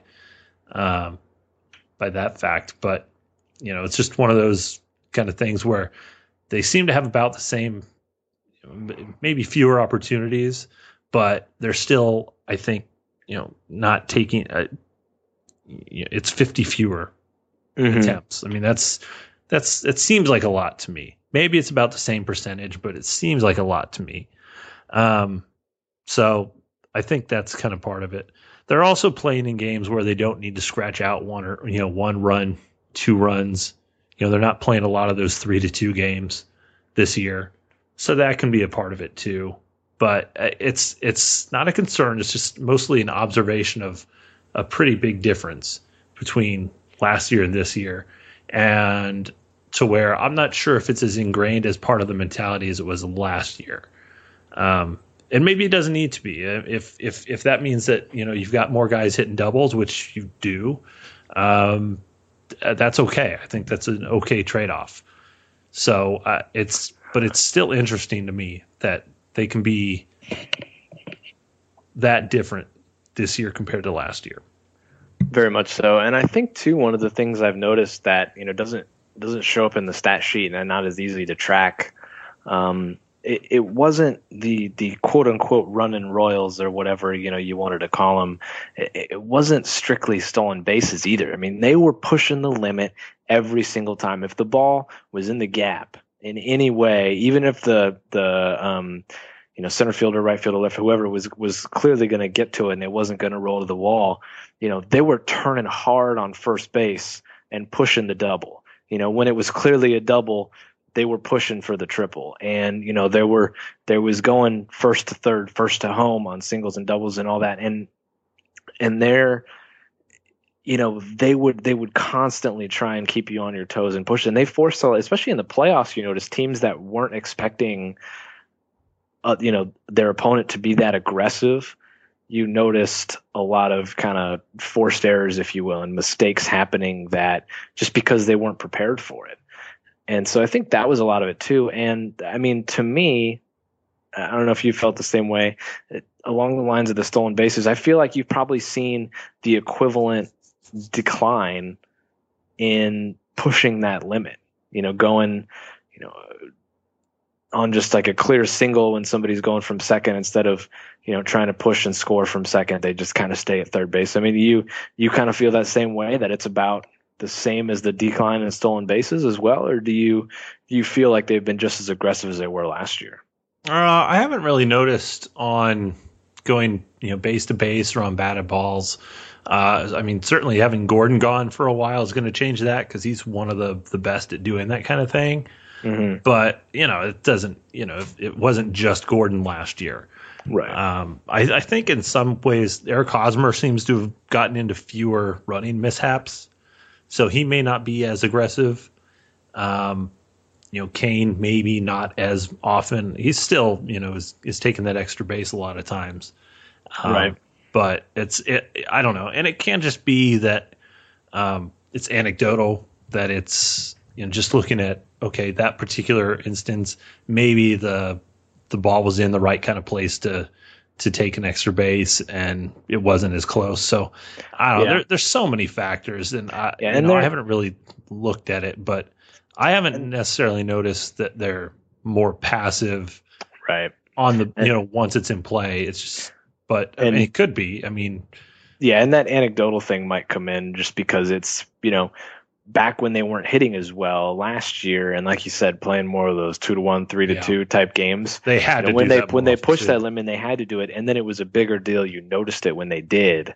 that fact. But, it's just one of those kind of things where they seem to have about the same, maybe fewer opportunities, but they're still, I think, not taking it's 50 fewer attempts. I mean, it seems like a lot to me. Maybe it's about the same percentage, but it seems like a lot to me. So I think that's kind of part of it. They're also playing in games where they don't need to scratch out one run, 2 runs. They're not playing a lot of those 3-2 games this year. So that can be a part of it too. But it's not a concern. It's just mostly an observation of a pretty big difference between last year and this year. And to where I'm not sure if it's as ingrained as part of the mentality as it was last year. And maybe it doesn't need to be. If that means that, you've got more guys hitting doubles, which you do, that's okay. I think that's an okay trade-off. So it's still interesting to me that they can be that different this year compared to last year.
Very much so. And I think too, one of the things I've noticed that, doesn't show up in the stat sheet and not as easy to track. It wasn't the quote unquote running Royals or whatever, you wanted to call them. It wasn't strictly stolen bases either. I mean, they were pushing the limit every single time. If the ball was in the gap in any way, even if the center fielder, right fielder, left, whoever was clearly going to get to it and it wasn't going to roll to the wall, they were turning hard on first base and pushing the double. When it was clearly a double, they were pushing for the triple, and there was going first to third, first to home on singles and doubles and all that, and they're, they would constantly try and keep you on your toes and push, and they forced, especially in the playoffs, you notice teams that weren't expecting, their opponent to be that aggressive. You noticed a lot of kind of forced errors, if you will, and mistakes happening that just because they weren't prepared for it. And so I think that was a lot of it too. And I mean, to me, I don't know if you felt the same way along the lines of the stolen bases. I feel like you've probably seen the equivalent decline in pushing that limit, going, on just like a clear single when somebody's going from second instead of, trying to push and score from second, they just kind of stay at third base. I mean, you kind of feel that same way, that it's about the same as the decline in stolen bases as well, or do you feel like they've been just as aggressive as they were last year?
I haven't really noticed on going, base to base or on batted balls. I mean, certainly having Gordon gone for a while is going to change that because he's one of the best at doing that kind of thing. Mm-hmm. But it doesn't. It wasn't just Gordon last year.
Right.
I think in some ways Eric Hosmer seems to have gotten into fewer running mishaps. So he may not be as aggressive. Kane maybe not as often. He's still, is taking that extra base a lot of times.
Right.
But I don't know. And it can just be that it's anecdotal, that it's, just looking at, okay, that particular instance, maybe the ball was in the right kind of place to take an extra base and it wasn't as close. So I don't know. There's so many factors, and I haven't really looked at it, but I haven't necessarily noticed that they're more passive
right
on the, once it's in play. It's just, but I mean, it could be. I mean,
yeah, and that anecdotal thing might come in just because it's, back when they weren't hitting as well last year, and like you said, playing more of those 2-1, 3-2 type games.
They had to
when
do
they pushed that limit, they had to do it, and then it was a bigger deal. You noticed it when they did.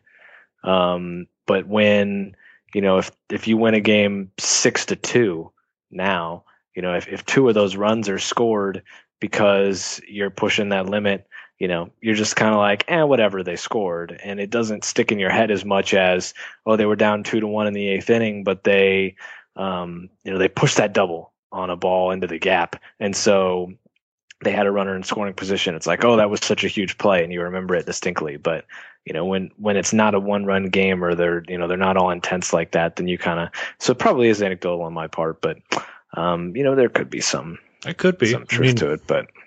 But when if you win a game 6-2 now, if two of those runs are scored because you're pushing that limit, you're just kind of like, whatever, they scored. And it doesn't stick in your head as much as, they were down 2-1 in the 8th inning, but they pushed that double on a ball into the gap. And so they had a runner in scoring position. It's like, that was such a huge play, and you remember it distinctly. But, when it's not a 1-run game, or they're not all intense like that, then you kind of, so it probably is anecdotal on my part, but, there could be some truth to it, but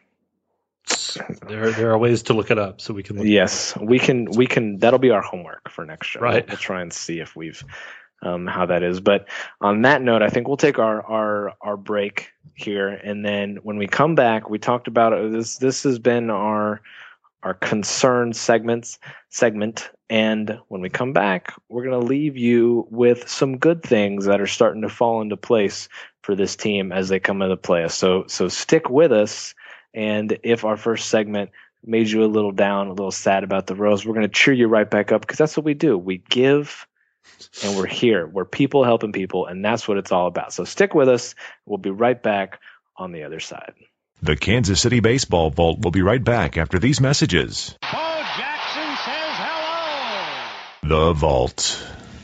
there are ways to look it up, so we can look
we can that'll be our homework for next show.
Right.
We'll try and see if we've how that is. But on that note, I think we'll take our break here, and then when we come back, we talked about this has been our concern segment, and when we come back, we're going to leave you with some good things that are starting to fall into place for this team as they come into play. So stick with us. And if our first segment made you a little down, a little sad about the Rose, we're going to cheer you right back up, because that's what we do. We give, and we're here. We're people helping people, and that's what it's all about. So stick with us. We'll be right back on the other side.
The Kansas City Baseball Vault will be right back after these messages.
Bo Jackson says hello.
The Vault.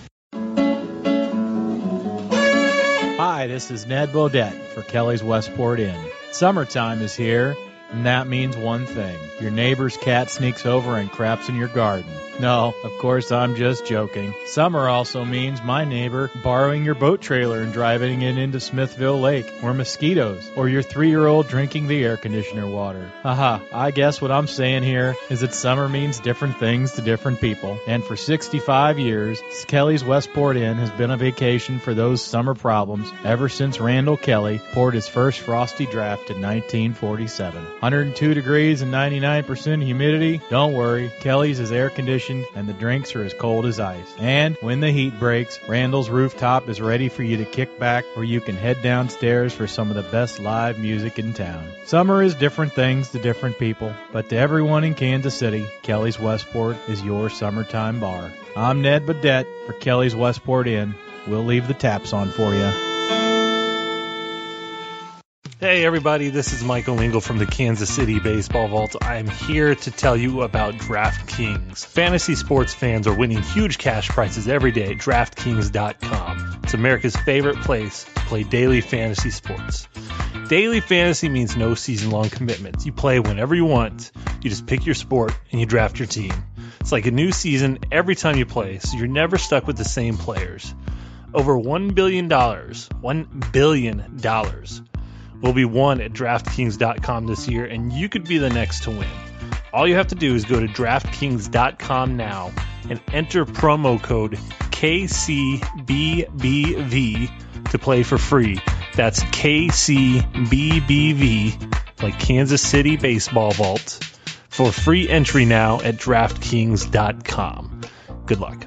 Hi, this is Ned Bodette for Kelly's Westport Inn. Summertime is here, and that means one thing. Your neighbor's cat sneaks over and craps in your garden. No, of course, I'm just joking. Summer also means my neighbor borrowing your boat trailer and driving it into Smithville Lake, or mosquitoes, or your 3-year-old drinking the air conditioner water. Haha, I guess what I'm saying here is that summer means different things to different people. And for 65 years, Kelly's Westport Inn has been a vacation for those summer problems ever since Randall Kelly poured his first frosty draft in 1947. 102 degrees and 99% humidity? Don't worry, Kelly's is air conditioned and the drinks are as cold as ice. And when the heat breaks, Randall's rooftop is ready for you to kick back, where you can head downstairs for some of the best live music in town. Summer is different things to different people, but to everyone in Kansas City, Kelly's Westport is your summertime bar. I'm Ned Bodette for Kelly's Westport Inn. We'll leave the taps on for you.
Hey everybody, this is Michael Engel from the Kansas City Baseball Vault. I'm here to tell you about DraftKings. Fantasy sports fans are winning huge cash prizes every day at DraftKings.com. It's America's favorite place to play daily fantasy sports. Daily fantasy means no season-long commitments. You play whenever you want. You just pick your sport and you draft your team. It's like a new season every time you play, so you're never stuck with the same players. Over $1 billion will be won at DraftKings.com this year, and you could be the next to win. All you have to do is go to DraftKings.com now and enter promo code KCBBV to play for free. That's KCBBV, like Kansas City Baseball Vault, for free entry now at DraftKings.com. Good luck.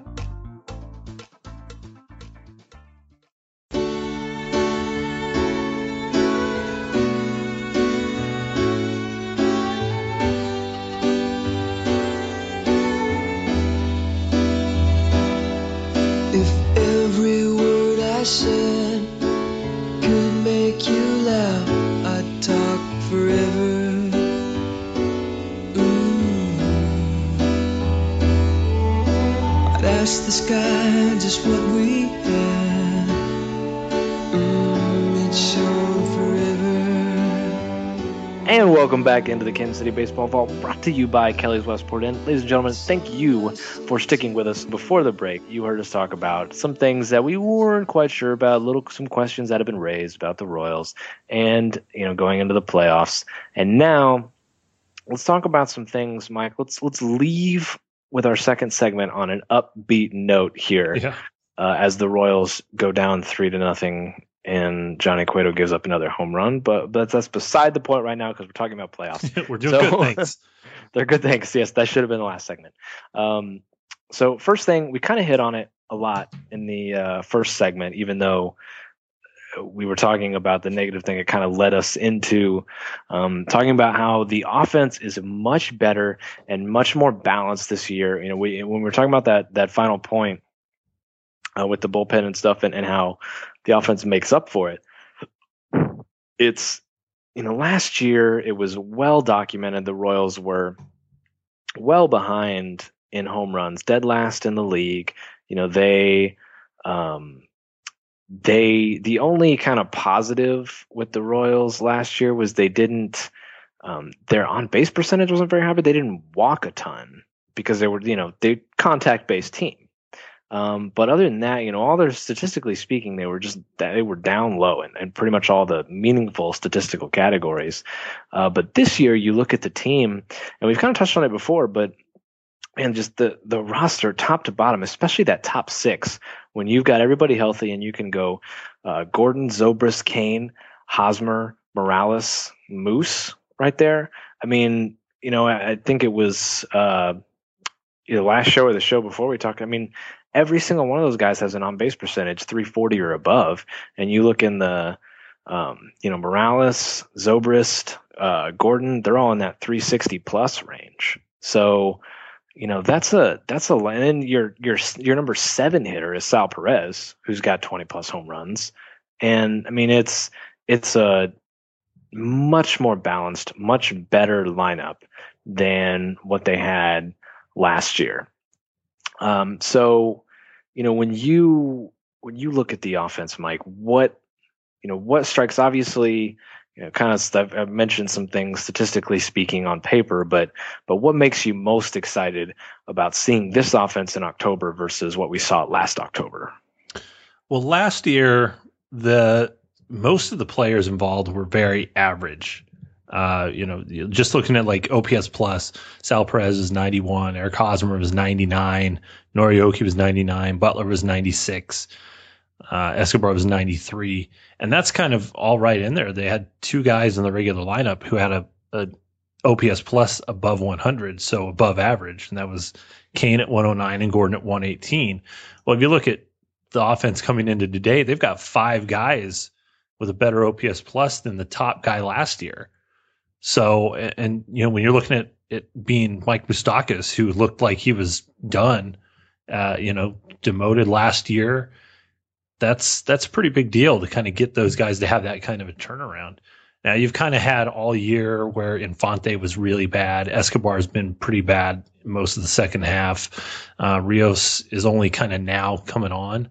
The sky, just what we had. It shone forever.
And welcome back into the Kansas City Baseball Vault, brought to you by Kelly's Westport Inn. Ladies and gentlemen, thank you for sticking with us. Before the break, you heard us talk about some things that we weren't quite sure about, some questions that have been raised about the Royals and, going into the playoffs. And now let's talk about some things, Mike. Let's leave with our second segment on an upbeat note here, as the Royals go down 3-0. And Johnny Cueto gives up another home run, but that's beside the point right now because we're talking about playoffs.
We're doing good things.
They're good things. Yes, that should have been the last segment. So first thing, we kind of hit on it a lot in the first segment, even though we were talking about the negative thing. It kind of led us into talking about how the offense is much better and much more balanced this year. When we're talking about that final point with the bullpen and stuff, and how the offense makes up for it. It's, last year it was well documented the Royals were well behind in home runs, dead last in the league. The only kind of positive with the Royals last year was they didn't, their on base percentage wasn't very high, but they didn't walk a ton because they were, they contact based team. But other than that, all their statistically speaking, they were down low in pretty much all the meaningful statistical categories. But this year you look at the team, and we've kind of touched on it before, and just the roster top to bottom, especially that top six, when you've got everybody healthy and you can go, Gordon, Zobrist, Kane, Hosmer, Morales, Moose right there. I mean, I think it was, the last show or the show before we talked, every single one of those guys has an on-base percentage 340 or above, and you look in the, Morales, Zobrist, Gordon, they're all in that 360 plus range. So, that's a, and then your number 7 hitter is Sal Perez, who's got 20 plus home runs, and it's a much more balanced, much better lineup than what they had last year. So, when you look at the offense, Mike, what strikes, obviously, kind of stuff. I've mentioned some things statistically speaking on paper, but what makes you most excited about seeing this offense in October versus what we saw last October?
Well, last year, most of the players involved were very average. Just looking at like OPS plus, Sal Perez is 91, Eric Hosmer was 99, Norioki was 99, Butler was 96, Escobar was 93, and that's kind of all right in there. They had 2 guys in the regular lineup who had a OPS plus above 100, so above average, and that was Kane at 109 and Gordon at 118. Well, if you look at the offense coming into today, they've got 5 guys with a better OPS plus than the top guy last year. So, and when you're looking at it being Mike Moustakas, who looked like he was done, demoted last year, that's a pretty big deal to kind of get those guys to have that kind of a turnaround. Now, you've kind of had all year where Infante was really bad. Escobar's been pretty bad most of the second half. Rios is only kind of now coming on.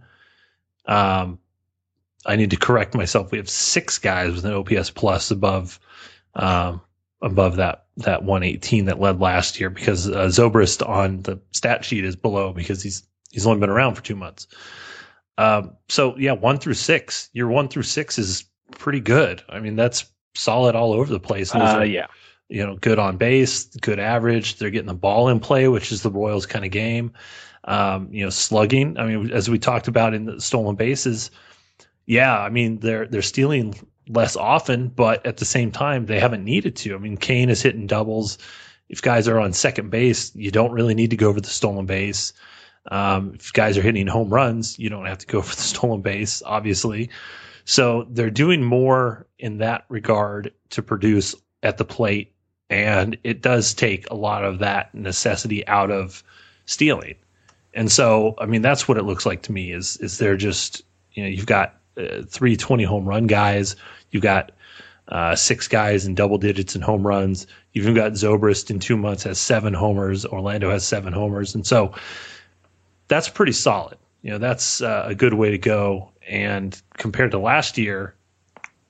I need to correct myself. We have 6 guys with an OPS plus above that 118 that led last year, because Zobrist on the stat sheet is below because he's only been around for 2 months. So yeah, 1 through 6. Your 1 through 6 is pretty good. That's solid all over the place.
Yeah.
Good on base, good average. They're getting the ball in play, which is the Royals kind of game. Slugging. As we talked about in the stolen bases, yeah, they're stealing less often, but at the same time, they haven't needed to. Kane is hitting doubles. If guys are on second base, you don't really need to go for the stolen base. If guys are hitting home runs, you don't have to go for the stolen base, obviously. So they're doing more in that regard to produce at the plate, and it does take a lot of that necessity out of stealing. And so, that's what it looks like to me is they're just, you've got 3 20 home run guys. You've got 6 guys in double digits in home runs. You've even got Zobrist in 2 months has 7 homers. Orlando has 7 homers. And so that's pretty solid. That's a good way to go. And compared to last year,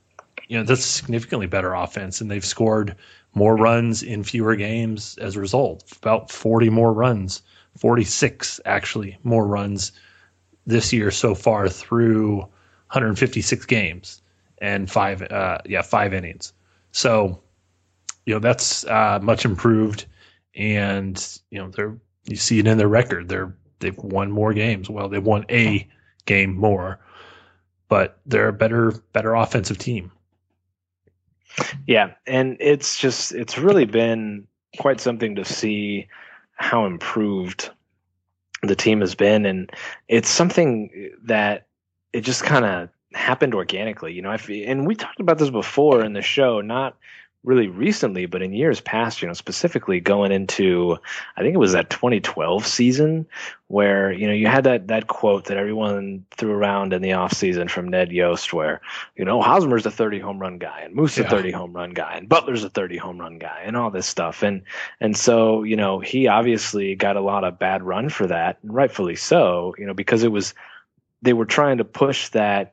that's a significantly better offense, and they've scored more runs in fewer games as a result. About 40 more runs, 46 actually more runs this year so far through 156 games and five innings. So, that's much improved, and you see it in their record. They've won more games. Well, they won a game more, but they're a better offensive team.
Yeah, and it's really been quite something to see how improved the team has been, and it's something that it just kind of happened organically. And we talked about this before in the show, not really recently, but in years past, specifically going into, I think it was that 2012 season where, you had that quote that everyone threw around in the offseason from Ned Yost where, Hosmer's a 30 home run guy and Moose a 30 home run guy and Butler's a 30 home run guy and all this stuff. And so, he obviously got a lot of bad run for that, and rightfully so, because they were trying to push that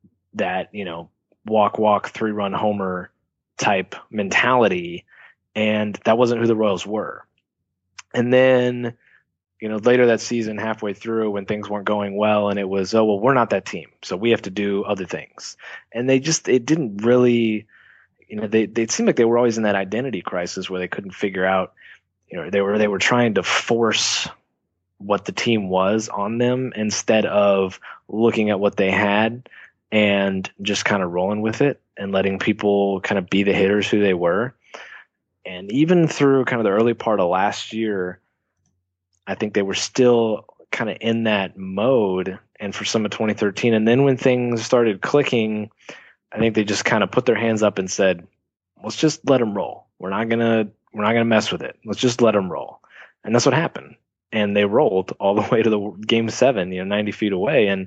walk 3-run homer type mentality, and that wasn't who the Royals were. And then, later that season, halfway through, when things weren't going well, and it was, we're not that team, so we have to do other things. And it didn't really, they seemed like they were always in that identity crisis where they couldn't figure out, they were trying to force what the team was on them instead of looking at what they had and just kind of rolling with it and letting people kind of be the hitters who they were. And even through kind of the early part of last year, I think they were still kind of in that mode, and for some of 2013. And then when things started clicking, I think they just kind of put their hands up and said, let's just let them roll. We're not going to mess with it. Let's just let them roll. And that's what happened. And they rolled all the way to the game 7, 90 feet away. And,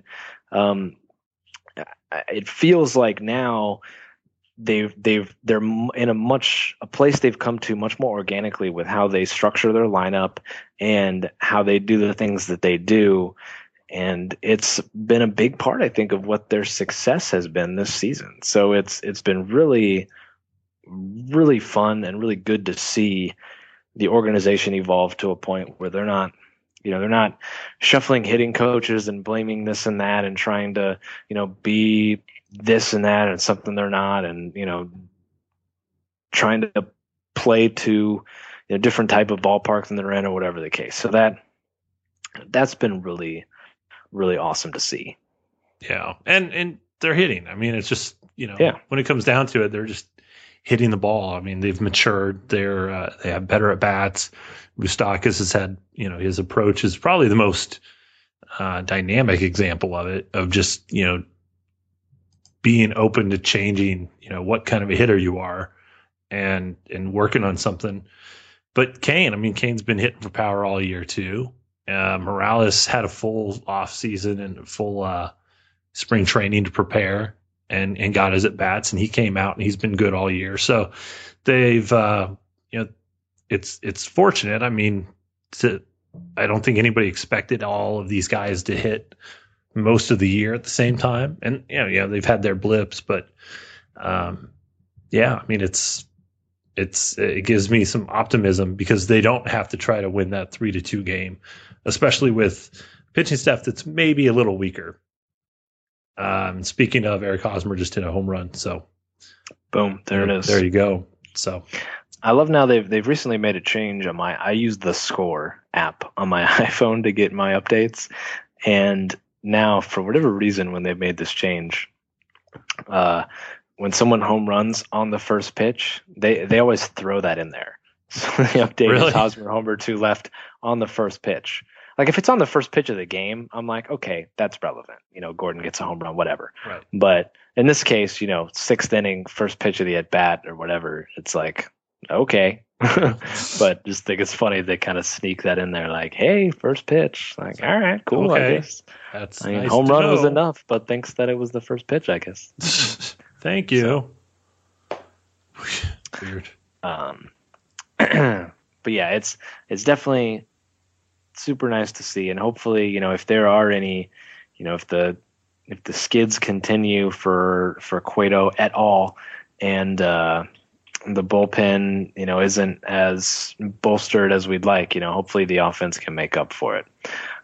it feels like now they're in a place they've come to much more organically with how they structure their lineup and how they do the things that they do. And it's been a big part, I think, of what their success has been this season. So it's been really, really fun and really good to see the organization evolve to a point where they're not shuffling hitting coaches and blaming this and that and trying to, be this and that and something they're not, and, trying to play to different type of ballpark than they're in or whatever the case. So that's been really, really awesome to see.
Yeah. And they're hitting. I mean, it's just, when it comes down to it, they're just hitting the ball. I mean, they've matured. They have better at bats. Moustakas has had, his approach is probably the most dynamic example of it, of just, being open to changing, what kind of a hitter you are and working on something. But Kane's been hitting for power all year too. Morales had a full off season and full spring training to prepare and got his at bats, and he came out and he's been good all year. So they've, it's fortunate. I mean, I don't think anybody expected all of these guys to hit most of the year at the same time. And, they've had their blips, but I mean, it gives me some optimism because they don't have to try to win that 3-2 game, especially with pitching staff that's maybe a little weaker. Speaking of, Eric Hosmer just hit a home run. So
boom, there it is.
There you go. So
I love now they've recently made a change on I use the Score app on my iPhone to get my updates. And now, for whatever reason, when they've made this change, when someone home runs on the first pitch, they always throw that in there. So the update is Hosmer homer 2 left on the first pitch. Like if it's on the first pitch of the game, I'm like, okay, that's relevant. Gordon gets a home run, whatever.
Right.
But in this case, 6th inning, first pitch of the at bat or whatever, it's like, okay. But just think it's funny they kind of sneak that in there, like, hey, first pitch. Like, all right, cool,
okay.
I guess.
That's
nice home run was enough, but thinks that it was the first pitch, I guess.
Thank you. Weird.
But yeah, it's definitely super nice to see, and hopefully, if there are any, if the skids continue for Cueto at all, and the bullpen, isn't as bolstered as we'd like, hopefully the offense can make up for it.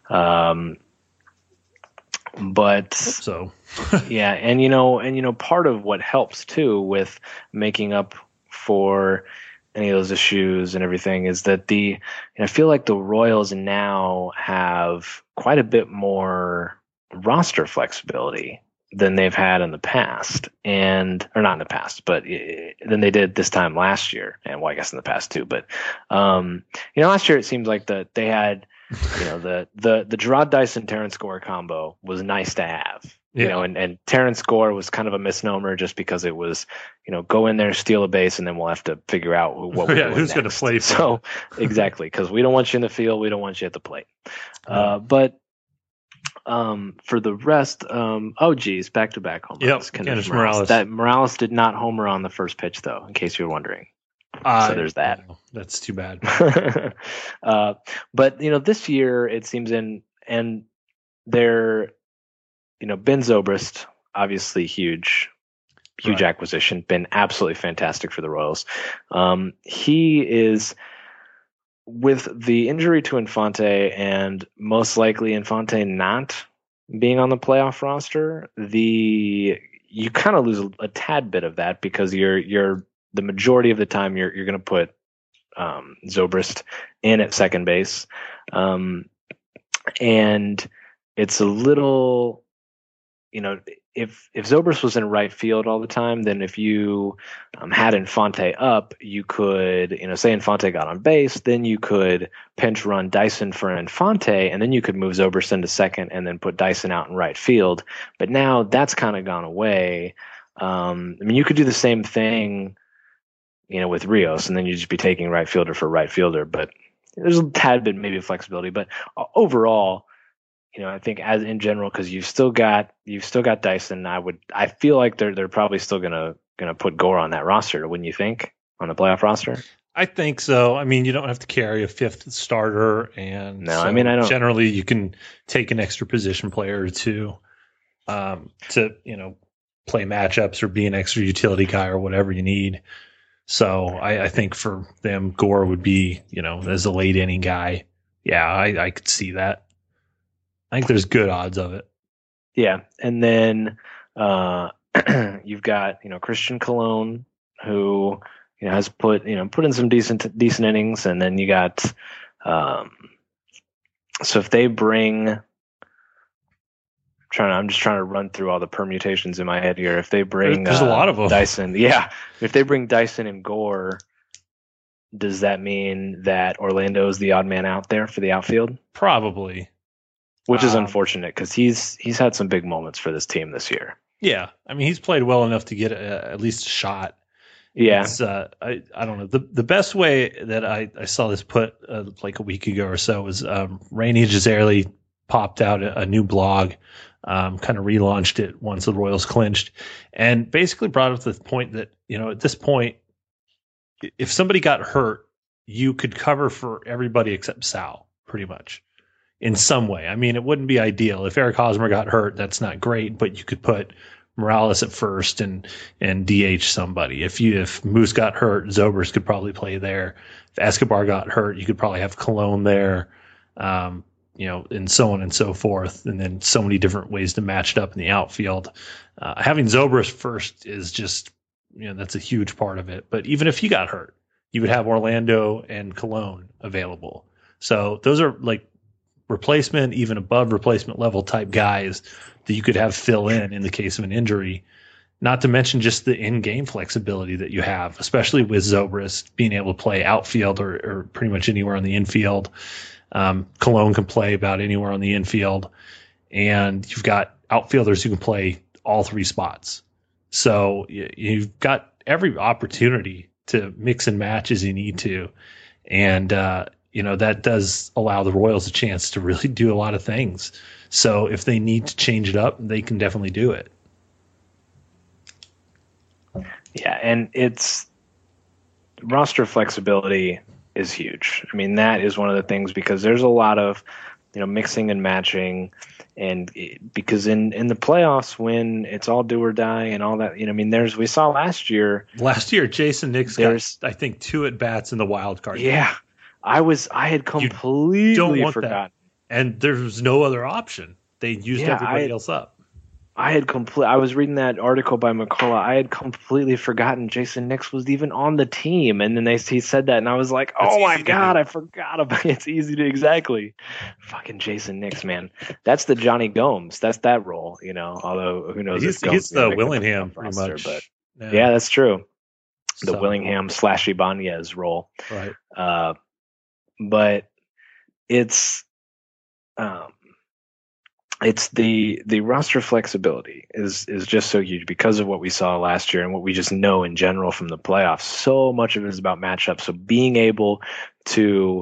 But
so
yeah, and part of what helps too with making up for any of those issues and everything is that I feel like the Royals now have quite a bit more roster flexibility than they've had in the past, or not in the past, but than they did this time last year, and I guess in the past too. But last year it seems like that they had, the Gerard Dyson Terrence Gore combo was nice to have. And Terrence Gore was kind of a misnomer just because it was, go in there, steal a base, and then we'll have to figure out who's
going to play.
So exactly, because we don't want you in the field, we don't want you at the plate. But for the rest, back-to-back home runs.
Kenneth Morales.
That Morales did not homer on the first pitch, though, in case you were wondering. So there's that.
That's too bad.
But this year it seems and they're, Ben Zobrist, obviously huge right. acquisition, been absolutely fantastic for the Royals. He is, with the injury to Infante and most likely Infante not being on the playoff roster, you kind of lose a tad bit of that because you're the majority of the time you're going to put Zobrist in at second base, and it's a little, if Zobrist was in right field all the time, then if you had Infante up, you could, say Infante got on base, then you could pinch run Dyson for Infante, and then you could move Zobrist into second and then put Dyson out in right field. But now that's kind of gone away. You could do the same thing, with Rios, and then you'd just be taking right fielder for right fielder. But there's a tad bit maybe of flexibility. But overall, I think as in general, because you've still got Dyson. I feel like they're probably still gonna put Gore on that roster, wouldn't you think, on the playoff roster?
I think so. You don't have to carry a fifth starter, and
no, I don't.
Generally, you can take an extra position player or two to play matchups or be an extra utility guy or whatever you need. So I think for them, Gore would be, as a late inning guy. Yeah, I could see that. I think there's good odds of it.
Yeah, and then you've got Christian Colon, who has put in some decent innings, and then you got so if they bring. I'm just trying to run through all the permutations in my head here. If they bring
there's a lot of them.
Dyson, yeah. If they bring Dyson and Gore, does that mean that Orlando is the odd man out there for the outfield?
Probably,
which is unfortunate because he's had some big moments for this team this year.
Yeah, he's played well enough to get at least a shot.
Yeah,
I don't know. The best way that I saw this put like a week ago or so was Rainey Gisarelli popped out a new blog. Kind of relaunched it once the Royals clinched, and basically brought up the point that at this point, if somebody got hurt, you could cover for everybody except Sal, pretty much, in some way. It wouldn't be ideal if Eric Hosmer got hurt. That's not great, but you could put Morales at first and DH somebody. If Moose got hurt, Zobrist could probably play there. If Escobar got hurt, you could probably have Colon there. And so on and so forth, and then so many different ways to match it up in the outfield. Having Zobrist first is just, that's a huge part of it. But even if he got hurt, you would have Orlando and Colon available. So those are like replacement, even above replacement level type guys that you could have fill in the case of an injury. Not to mention just the in-game flexibility that you have, especially with Zobrist being able to play outfield or pretty much anywhere on the infield. Colon can play about anywhere on the infield, and you've got outfielders who can play all three spots. So you've got every opportunity to mix and match as you need to. And, that does allow the Royals a chance to really do a lot of things. So if they need to change it up, they can definitely do it.
Yeah. And it's roster flexibility is huge. That is one of the things, because there's a lot of mixing and matching, and because in the playoffs when it's all do or die and all that, we saw last year.
Jason Nix got, I think, 2 at bats in the wild card.
Yeah, I had completely forgotten.
That. And there's no other option. They used everybody else up.
I was reading that article by McCullough. I had completely forgotten Jason Nix was even on the team, and then he said that, and I was like, "Oh my god, I forgot about it." It's easy to exactly. Fucking Jason Nix, man. That's the Johnny Gomes. That's that role, Although who knows?
He's the Willingham pretty much.
But yeah, that's true. The Willingham / Ibanez role,
right?
But it's the roster flexibility is just so huge because of what we saw last year and what we just know in general from the playoffs. So much of it is about matchups. So being able to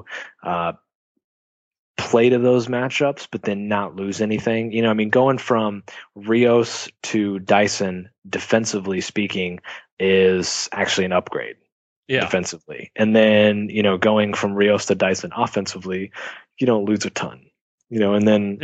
play to those matchups, but then not lose anything. Going from Rios to Dyson, defensively speaking, is actually an upgrade. Yeah. Defensively. And then, going from Rios to Dyson offensively, you don't lose a ton. And then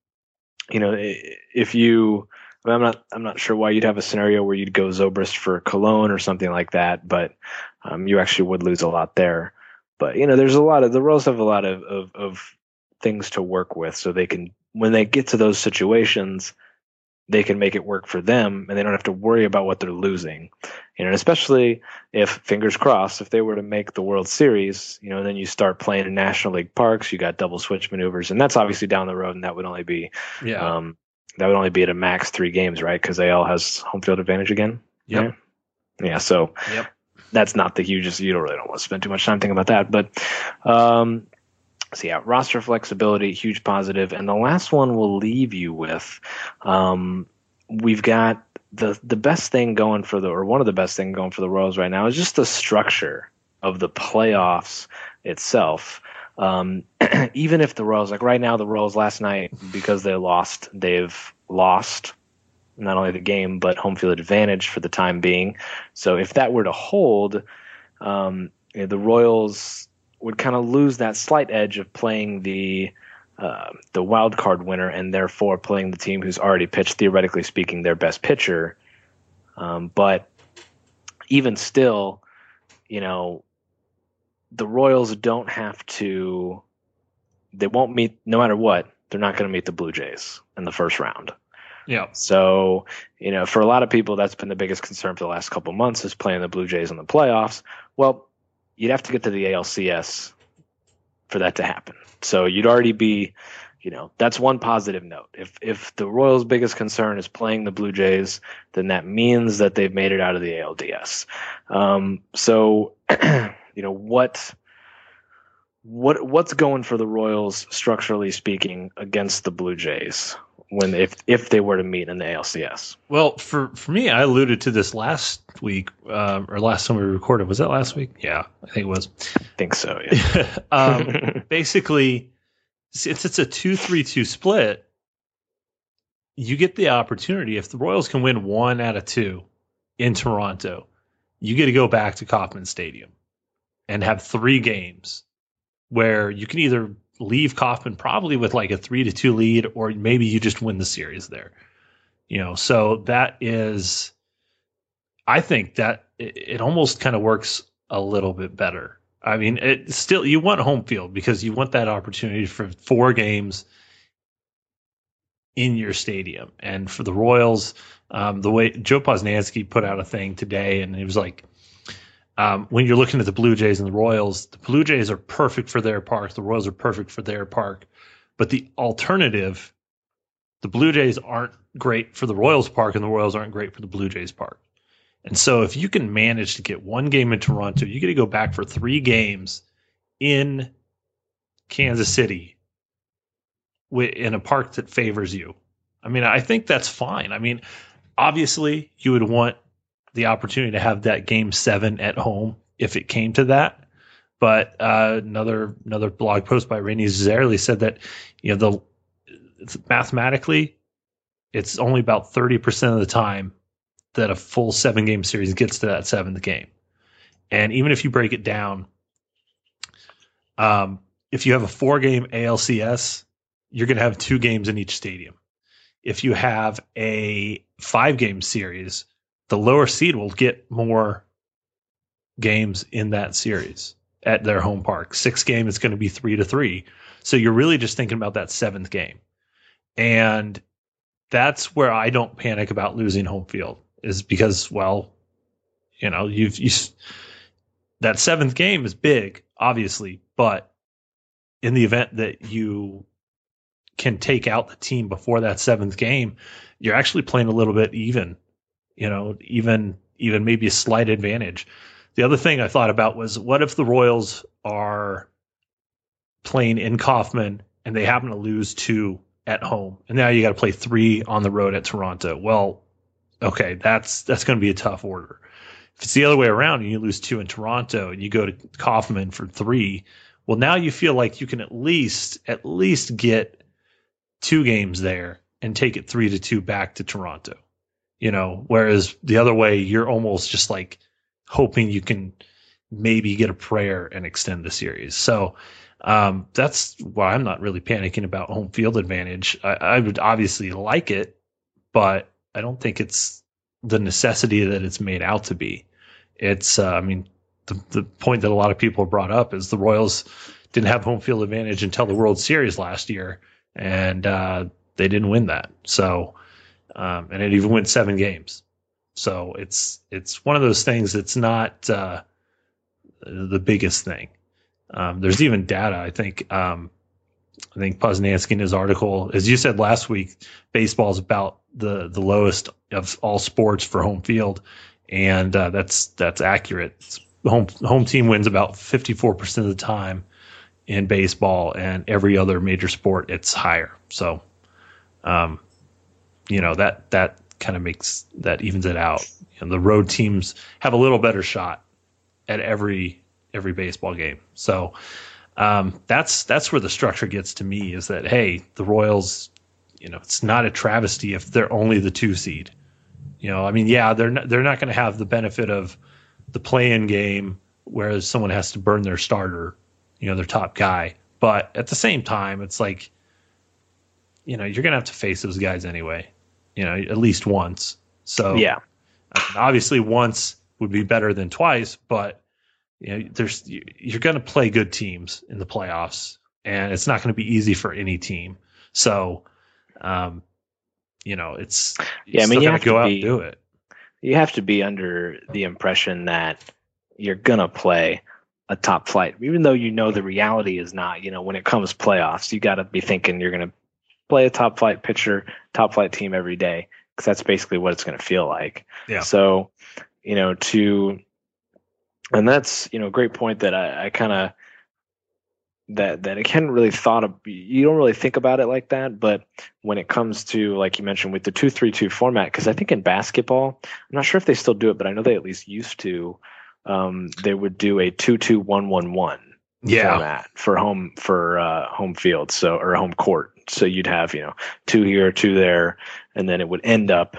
if you, I'm not sure why you'd have a scenario where you'd go Zobrist for Cologne or something like that, but you actually would lose a lot there. But there's the Royals have a lot of things to work with, so they can, when they get to those situations, they can make it work for them, and they don't have to worry about what they're losing. And especially if, fingers crossed, if they were to make the World Series, then you start playing in National League parks, you got double switch maneuvers, and that's obviously down the road, and that would only be at a max 3 games, right? Because AL has home field advantage again.
Yep.
Right? Yeah. So that's not the hugest. You don't want to spend too much time thinking about that, but. So yeah, roster flexibility, huge positive. And the last one we'll leave you with, we've got the best thing going for one of the best things going for the Royals right now is just the structure of the playoffs itself. Even if the Royals, like right now, the Royals last night, because they've lost not only the game, but home field advantage for the time being. So if that were to hold, the Royals would kind of lose that slight edge of playing the wild card winner and therefore playing the team who's already pitched, theoretically speaking, their best pitcher. But even still, the Royals don't have to. They won't meet, no matter what. They're not going to meet the Blue Jays in the first round.
Yeah.
So, for a lot of people, that's been the biggest concern for the last couple months is playing the Blue Jays in the playoffs. Well, you'd have to get to the ALCS for that to happen. So you'd already be, that's one positive note. If the Royals' biggest concern is playing the Blue Jays, then that means that they've made it out of the ALDS. So, what's going for the Royals structurally speaking against the Blue Jays if they were to meet in the ALCS?
Well, for me, I alluded to this last week or last time we recorded. Was that last week? Yeah, I think it was.
I think so. Yeah.
Basically, since it's a 2-3-2 split, you get the opportunity. If the Royals can win 1 out of 2 in Toronto, you get to go back to Kauffman Stadium and have 3 games where you can either leave Kauffman probably with like a 3-2 lead, or maybe you just win the series there. So that is, I think that it almost kind of works a little bit better. I mean, it still, you want home field because you want that opportunity for 4 games in your stadium. And for the Royals, the way Joe Posnanski put out a thing today, and it was like, when you're looking at the Blue Jays and the Royals, the Blue Jays are perfect for their park. The Royals are perfect for their park. But the alternative, the Blue Jays aren't great for the Royals park and the Royals aren't great for the Blue Jays park. And so if you can manage to get 1 game in Toronto, you get to go back for 3 games in Kansas City in a park that favors you. I mean, I think that's fine. I mean, obviously you would want the opportunity to have that game 7 at home if it came to that. But another blog post by Rainey Zerli said that, mathematically, it's only about 30% of the time that a full 7-game series gets to that 7th game. And even if you break it down, if you have a 4-game ALCS, you're going to have 2 games in each stadium. If you have a 5-game series, the lower seed will get more games in that series at their home park. 6 game is going to be 3-3. So you're really just thinking about that 7th game. And that's where I don't panic about losing home field, is because, well, you know, that 7th game is big, obviously, but in the event that you can take out the team before that 7th game, you're actually playing a little bit even, you know, even maybe a slight advantage. The other thing I thought about was, what if the Royals are playing in Kauffman and they happen to lose 2 at home, and now you got to play 3 on the road at Toronto? Well, okay, that's going to be a tough order. If it's the other way around and you lose 2 in Toronto and you go to Kauffman for 3, well, now you feel like you can at least get 2 games there and take it 3-2 back to Toronto, you know, whereas the other way, you're almost just like hoping you can maybe get a prayer and extend the series. So that's why I'm not really panicking about home field advantage. I would obviously like it, but I don't think it's the necessity that it's made out to be. It's, I mean, the point that a lot of people brought up is the Royals didn't have home field advantage until the World Series last year, and they didn't win that. So, and it even went 7 games. So it's one of those things that's not the biggest thing. There's even data. I think Poznansky in his article, as you said last week, baseball is about the lowest of all sports for home field, and that's accurate. Home team wins about 54% of the time in baseball, and every other major sport it's higher. So, you know, that kind of evens it out. And the road teams have a little better shot at every baseball game. So that's where the structure gets to me, is that, hey, the Royals, you know, it's not a travesty if they're only the 2 seed. You know, I mean, yeah, they're not going to have the benefit of the play-in game, whereas someone has to burn their starter, you know, their top guy. But at the same time, it's like, you know, you're going to have to face those guys anyway, you know, at least once. So
yeah,
obviously once would be better than twice, but you know, you're going to play good teams in the playoffs, and it's not going to be easy for any team. So, you know, you have to go out and do it.
You have to be under the impression that you're going to play a top flight, even though you know the reality is not. You know, when it comes playoffs, you got to be thinking you're going to play a top flight pitcher, top flight team every day, because that's basically what it's going to feel like.
Yeah.
So, you know, and that's, you know, a great point that I kind of that I hadn't really thought of. You don't really think about it like that, but when it comes to, like you mentioned, with the 2-3-2 format, because I think in basketball, I'm not sure if they still do it, but I know they at least used to. They would do a 2-2-1-1-1 format for home field, so, or home court. So you'd have, you know, 2 here, 2 there, and then it would end up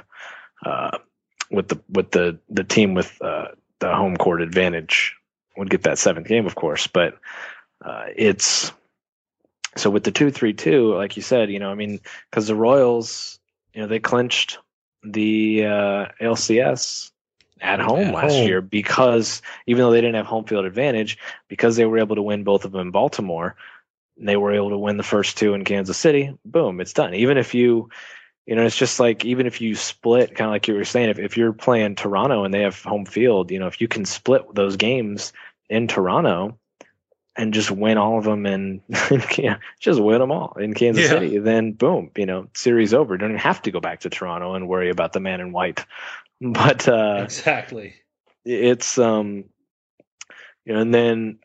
with the team with the home court advantage would get that 7th game, of course. But it's so with the 2-3-2, like you said, you know, I mean, because the Royals, you know, they clinched the ALCS at home last year, because even though they didn't have home field advantage, because they were able to win both of them in Baltimore, they were able to win the first 2 in Kansas City. Boom, it's done. Even if you know, it's just like, even if you split, kind of like you were saying, if you're playing Toronto and they have home field, you know, if you can split those games in Toronto and just win all of them and just win them all in Kansas City, then boom, you know, series over. Don't even have to go back to Toronto and worry about the man in white. But
exactly,
it's you know, and then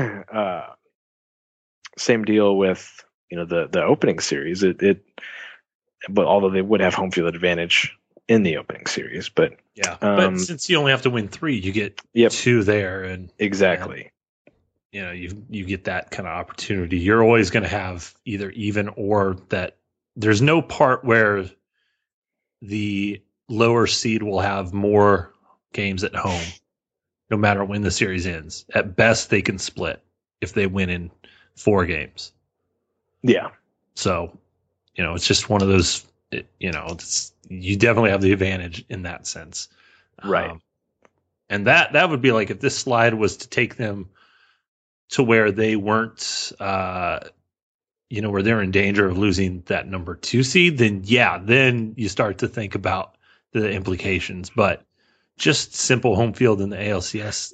same deal with, you know, the opening series. But although they would have home field advantage in the opening series, but
but since you only have to win 3, you get 2 there, and
exactly.
And, you know, you get that kind of opportunity. You're always going to have either even or that. There's no part where the lower seed will have more games at home, no matter when the series ends. At best, they can split if they win in 4 games.
Yeah.
So, it's just one of those, you definitely have the advantage in that sense.
Right.
And that would be like if this slide was to take them to where they weren't, where they're in danger of losing that number 2 seed, then you start to think about the implications. But just simple home field in the ALCS,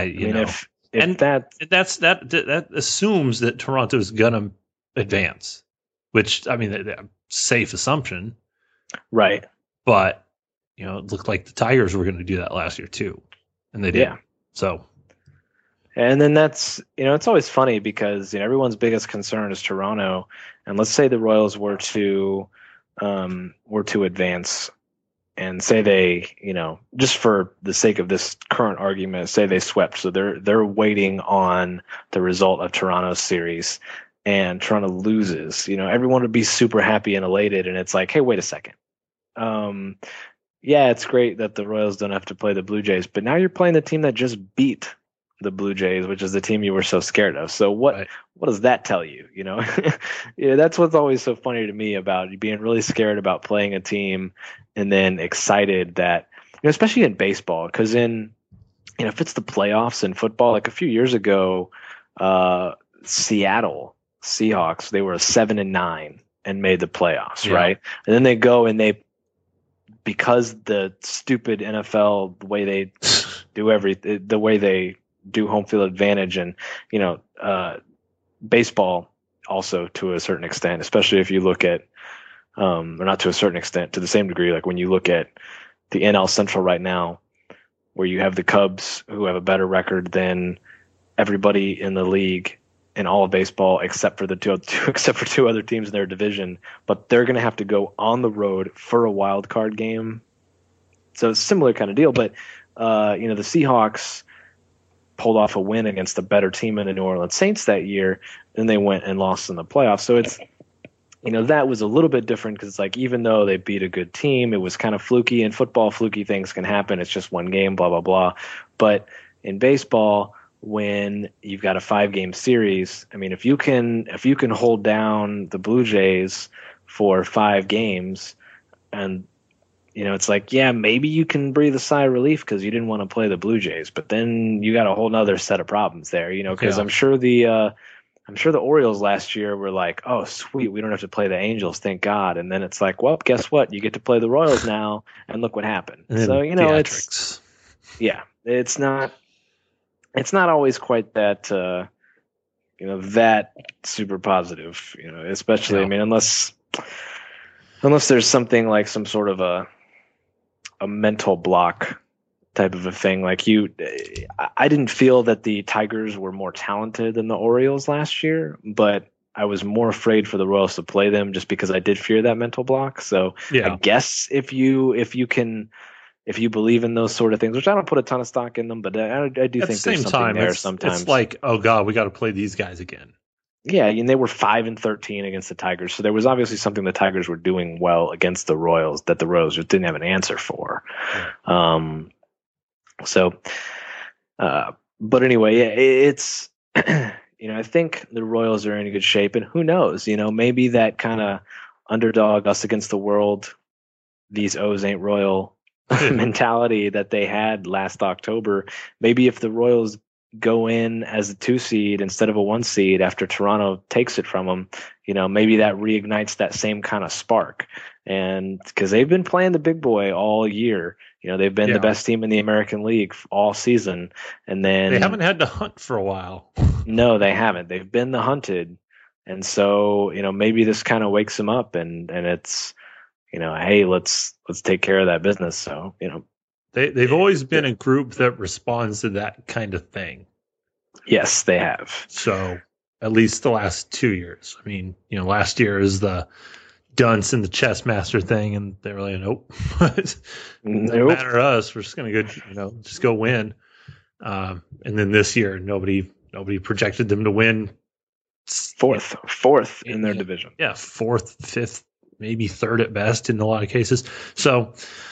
that assumes that Toronto is gonna advance, which safe assumption,
right?
But it looked like the Tigers were going to do that last year too, and they did. Yeah. So,
and then that's it's always funny because everyone's biggest concern is Toronto, and let's say the Royals were to advance. And say they, just for the sake of this current argument, say they swept. So they're waiting on the result of Toronto's series, and Toronto loses. Everyone would be super happy and elated, and it's like, hey, wait a second. Yeah, it's great that the Royals don't have to play the Blue Jays, but now you're playing the team that just beat the Blue Jays, which is the team you were so scared of. So what does that tell you? That's what's always so funny to me about being really scared about playing a team and then excited that, especially in baseball, because if it's the playoffs in football, like a few years ago, Seattle Seahawks, they were 7-9 and made the playoffs, right? And then they go and because the stupid NFL, the way they do the way they do home field advantage, and baseball also to a certain extent, especially if you look at or not to a certain extent, to the same degree, like when you look at the NL Central right now, where you have the Cubs who have a better record than everybody in the league in all of baseball except for two other teams in their division, but they're going to have to go on the road for a wild card game. So it's a similar kind of deal, but the Seahawks pulled off a win against a better team in the New Orleans Saints that year, and they went and lost in the playoffs. So it's, that was a little bit different because it's like, even though they beat a good team, it was kind of fluky. In football, fluky things can happen. It's just one game, blah, blah, blah. But in baseball, when you've got a 5-game series, if you can hold down the Blue Jays for 5 games, and it's like, yeah, maybe you can breathe a sigh of relief because you didn't want to play the Blue Jays, but then you got a whole nother set of problems there, because I'm sure the Orioles last year were like, oh, sweet, we don't have to play the Angels, thank God. And then it's like, well, guess what? You get to play the Royals now, and look what happened. So,
theatrics.
It's not always quite that, that super positive, especially, unless there's something like some sort of a mental block type of a thing. Like I didn't feel that the Tigers were more talented than the Orioles last year, but I was more afraid for the Royals to play them just because I did fear that mental block. So I guess if you believe in those sort of things, which I don't put a ton of stock in them, but I do think there's something there sometimes.
It's like, oh God, we got to play these guys again.
Yeah, and they were 5-13 against the Tigers, so there was obviously something the Tigers were doing well against the Royals that the Royals just didn't have an answer for. Yeah. But anyway, it's I think the Royals are in good shape, and who knows? Maybe that kind of underdog, us against the world, these O's ain't royal mentality that they had last October. Maybe if the Royals go in as a 2 seed instead of a 1 seed after Toronto takes it from them, maybe that reignites that same kind of spark. And because they've been playing the big boy all year, they've been the best team in the American League all season. And then
they haven't had to hunt for a while.
No, they haven't. They've been the hunted. And so, maybe this kind of wakes them up and it's, hey, let's take care of that business. So,
They've always been a group that responds to that kind of thing.
Yes, they have.
So at least the last 2 years. Last year is the dunce and the chess master thing, and they were like, nope. No matter to us. We're just going to go, just go win. And then this year, nobody projected them to win
fourth in their division.
Yeah, 4th, 5th, maybe 3rd at best in a lot of cases. So,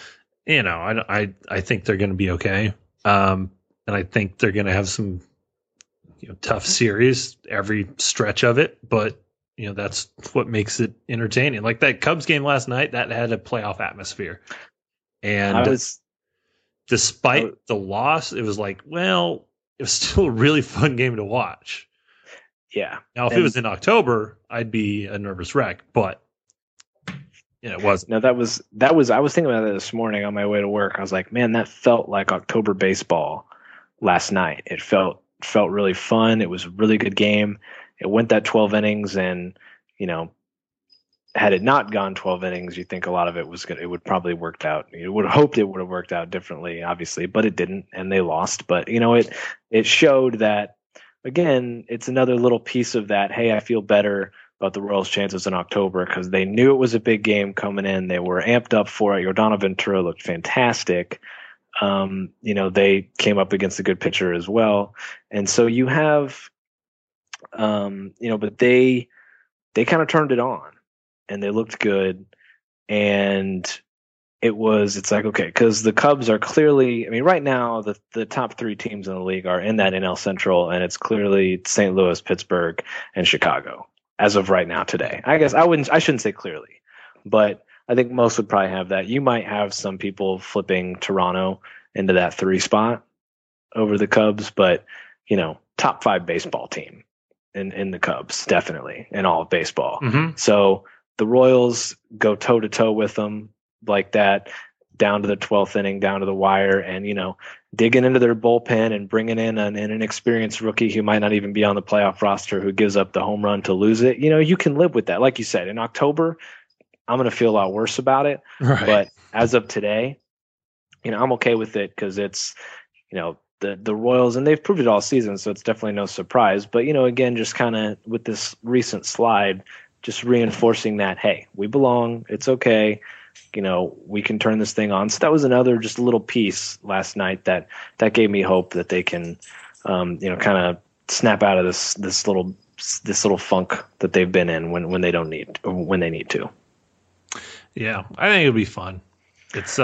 I think they're going to be okay. And I think they're going to have some, tough series every stretch of it. But that's what makes it entertaining. Like that Cubs game last night, that had a playoff atmosphere. And despite the loss, it was like, well, it was still a really fun game to watch.
Yeah.
Now, if it was in October, I'd be a nervous wreck, but it wasn't.
No, that was. I was thinking about that this morning on my way to work. I was like, man, that felt like October baseball last night. It felt really fun. It was a really good game. It went that 12 innings, and had it not gone 12 innings, you think a lot of it was good. It would probably worked out. You would have hoped it would have worked out differently, obviously, but it didn't, and they lost. But it showed that, again, it's another little piece of that. Hey, I feel better about the Royals' chances in October because they knew it was a big game coming in. They were amped up for it. Yordano Ventura looked fantastic. They came up against a good pitcher as well, and so you have, but they kind of turned it on. And they looked good, and it's like, okay, because the Cubs are clearly, right now the top 3 teams in the league are in that NL Central, and it's clearly St. Louis, Pittsburgh, and Chicago as of right now today. I guess I shouldn't say clearly, but I think most would probably have that. You might have some people flipping Toronto into that 3 spot over the Cubs, but top 5 baseball team in the Cubs, definitely, in all of baseball.
Mm-hmm.
So the Royals go toe-to-toe with them like that, down to the 12th inning, down to the wire, and, digging into their bullpen and bringing in an inexperienced rookie who might not even be on the playoff roster who gives up the home run to lose it. You can live with that. Like you said, in October, I'm going to feel a lot worse about it.
Right.
But as of today, I'm okay with it because it's, the Royals, and they've proved it all season, so it's definitely no surprise. But, again, just kind of with this recent slide, just reinforcing that, hey, we belong. It's okay. We can turn this thing on. So that was another just little piece last night that gave me hope that they can, kind of snap out of this little funk that they've been in when they need to.
Yeah, I think it'll be fun. It's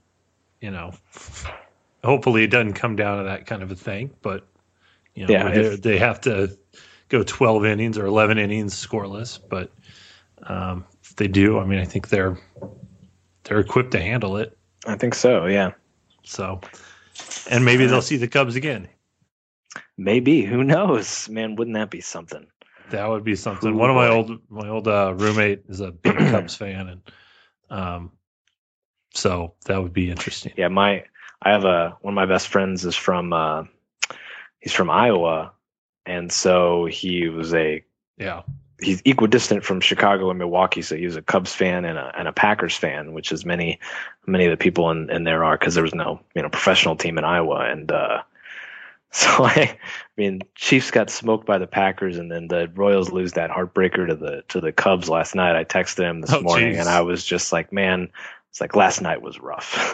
hopefully it doesn't come down to that kind of a thing, but they have to go 12 innings or 11 innings scoreless, but if they do, I think they're equipped to handle it.
I think so, yeah.
So, and maybe they'll see the Cubs again.
Maybe, who knows? Man, wouldn't that be something?
That would be something. One of my old roommate is a big Cubs fan, and so that would be interesting.
Yeah, I have one of my best friends is from he's from Iowa. And so he's equidistant from Chicago and Milwaukee. So he was a Cubs fan and a Packers fan, which is many of the people in there are, because there was no professional team in Iowa. And so Chiefs got smoked by the Packers, and then the Royals lose that heartbreaker to the Cubs last night. I texted him this morning, and I was just like, man, it's like last night was rough.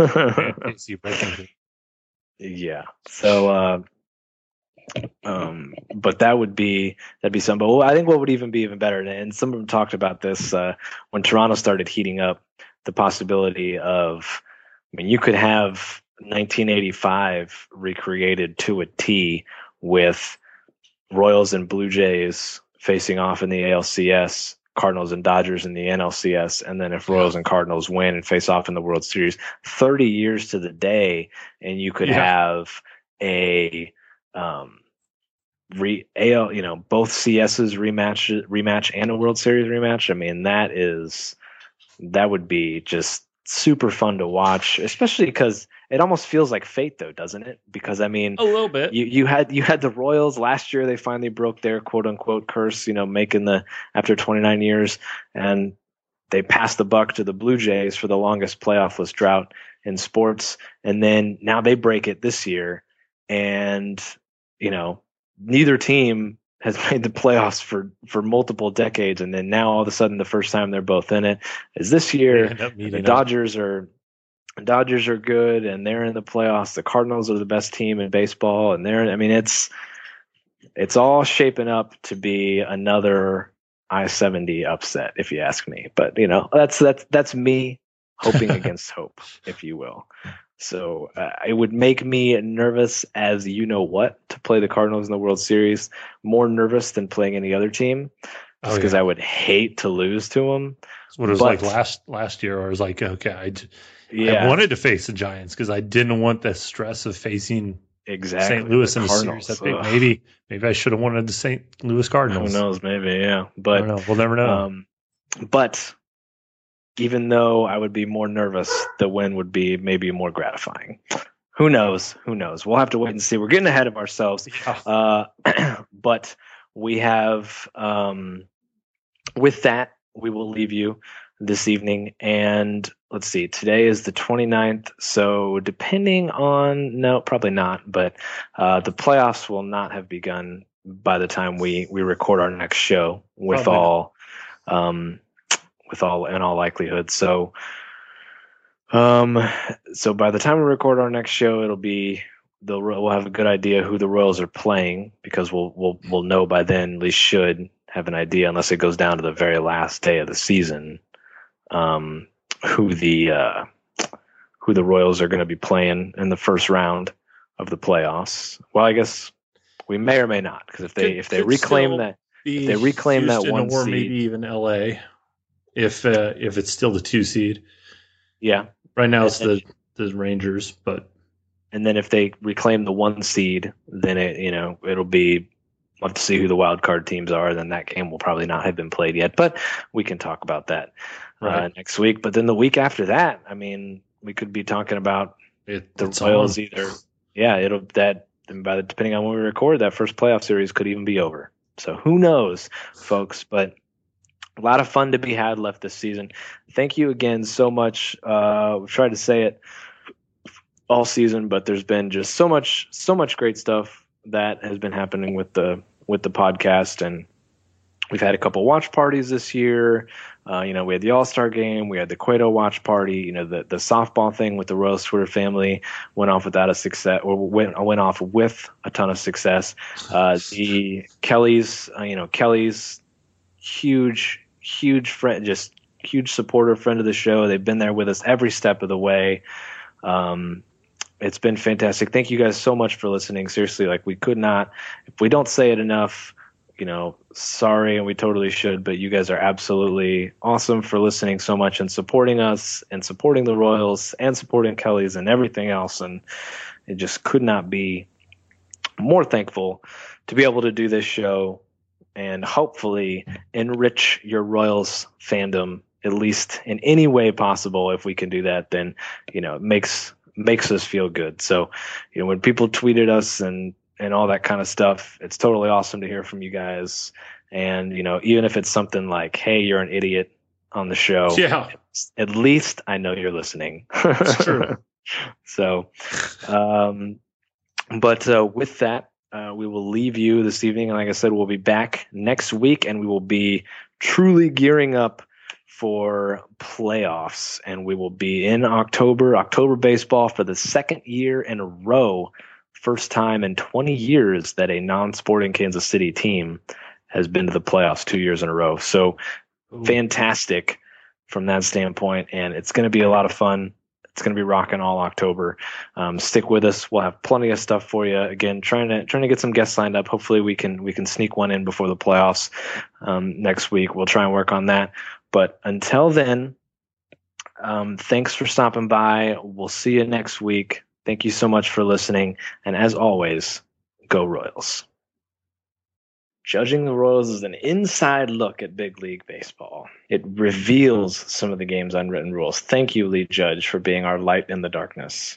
Yeah. So. But that'd be something. But I think what would be even better, and some of them talked about this when Toronto started heating up, the possibility of, you could have 1985 recreated to a T with Royals and Blue Jays facing off in the ALCS, Cardinals and Dodgers in the NLCS, and then if Royals and Cardinals win and face off in the World Series, 30 years to the day, and you could have a both CS's rematch and a World Series rematch. That would be just super fun to watch, especially because it almost feels like fate, though, doesn't it? Because a little bit. You had the Royals last year; they finally broke their quote unquote curse, making after 29 years, and they passed the buck to the Blue Jays for the longest playoffless drought in sports, and then now they break it this year, and neither team has made the playoffs for multiple decades, and then now all of a sudden the first time they're both in it is this year. The Dodgers are good, and they're in the playoffs. The Cardinals are the best team in baseball, and it's all shaping up to be another I-70 upset, if you ask me. But that's me hoping against hope, if you will. So it would make me nervous as to play the Cardinals in the World Series, more nervous than playing any other team. just because I would hate to lose to them.
That's what it was like last year. I was like, okay, I wanted to face the Giants because I didn't want the stress of facing St. Louis in the series. I think maybe I should have wanted the St. Louis Cardinals.
Who knows? Maybe, yeah. But
I don't know. We'll never know.
But even though I would be more nervous, the win would be maybe more gratifying. Who knows? We'll have to wait and see. We're getting ahead of ourselves. But we have, with that, we will leave you this evening. And let's see, today is the 29th. So depending on, no, probably not, but the playoffs will not have begun by the time we record our next show in all likelihood. So by the time we record our next show, we'll have a good idea who the Royals are playing, because we'll know by then, at least should have an idea, unless it goes down to the very last day of the season, who the Royals are going to be playing in the first round of the playoffs. Well, I guess we may or may not, because if they reclaim that one
or
seed,
maybe even LA, if it's still the 2 seed.
Yeah.
Right now it's the Rangers, but
and then if they reclaim the 1 seed, then it'll be, we'll have to see who the wild card teams are. Then that game will probably not have been played yet, but we can talk about that next week. But then the week after that, I mean, we could be talking about the Royals either. Yeah, depending on when we record, that first playoff series could even be over. So who knows, folks? But a lot of fun to be had left this season. Thank you again so much. We've tried to say it all season, but there's been just so much great stuff that has been happening with the podcast, and we've had a couple watch parties this year. We had the All-Star game, we had the Cueto watch party. The softball thing with the Royals Twitter family went off without a success, or went off with a ton of success. The Kelly's huge friend, just huge supporter, friend of the show. They've been there with us every step of the way. It's been fantastic. Thank you guys so much for listening. Seriously, we could not, if we don't say it enough, sorry, and we totally should, but you guys are absolutely awesome for listening so much and supporting us and supporting the Royals and supporting Kelly's and everything else. And it just could not be more thankful to be able to do this show and hopefully enrich your Royals fandom, at least in any way possible. If we can do that, then, it makes us feel good. So, when people tweeted us and all that kind of stuff, it's totally awesome to hear from you guys. And, even if it's something like, hey, you're an idiot on the show, at least I know you're listening.
It's true.
So, but with that, we will leave you this evening. And like I said, we'll be back next week, and we will be truly gearing up for playoffs, and we will be in October baseball for the second year in a row. First time in 20 years that a non-sporting Kansas City team has been to the playoffs 2 years in a row. So fantastic from that standpoint, and it's going to be a lot of fun. It's going to be rocking all October. Stick with us. We'll have plenty of stuff for you. Again, trying to get some guests lined up. Hopefully we can sneak one in before the playoffs next week. We'll try and work on that. But until then, thanks for stopping by. We'll see you next week. Thank you so much for listening. And as always, go Royals. Judging the Royals is an inside look at big league baseball. It reveals some of the game's unwritten rules. Thank you, Lee Judge, for being our light in the darkness.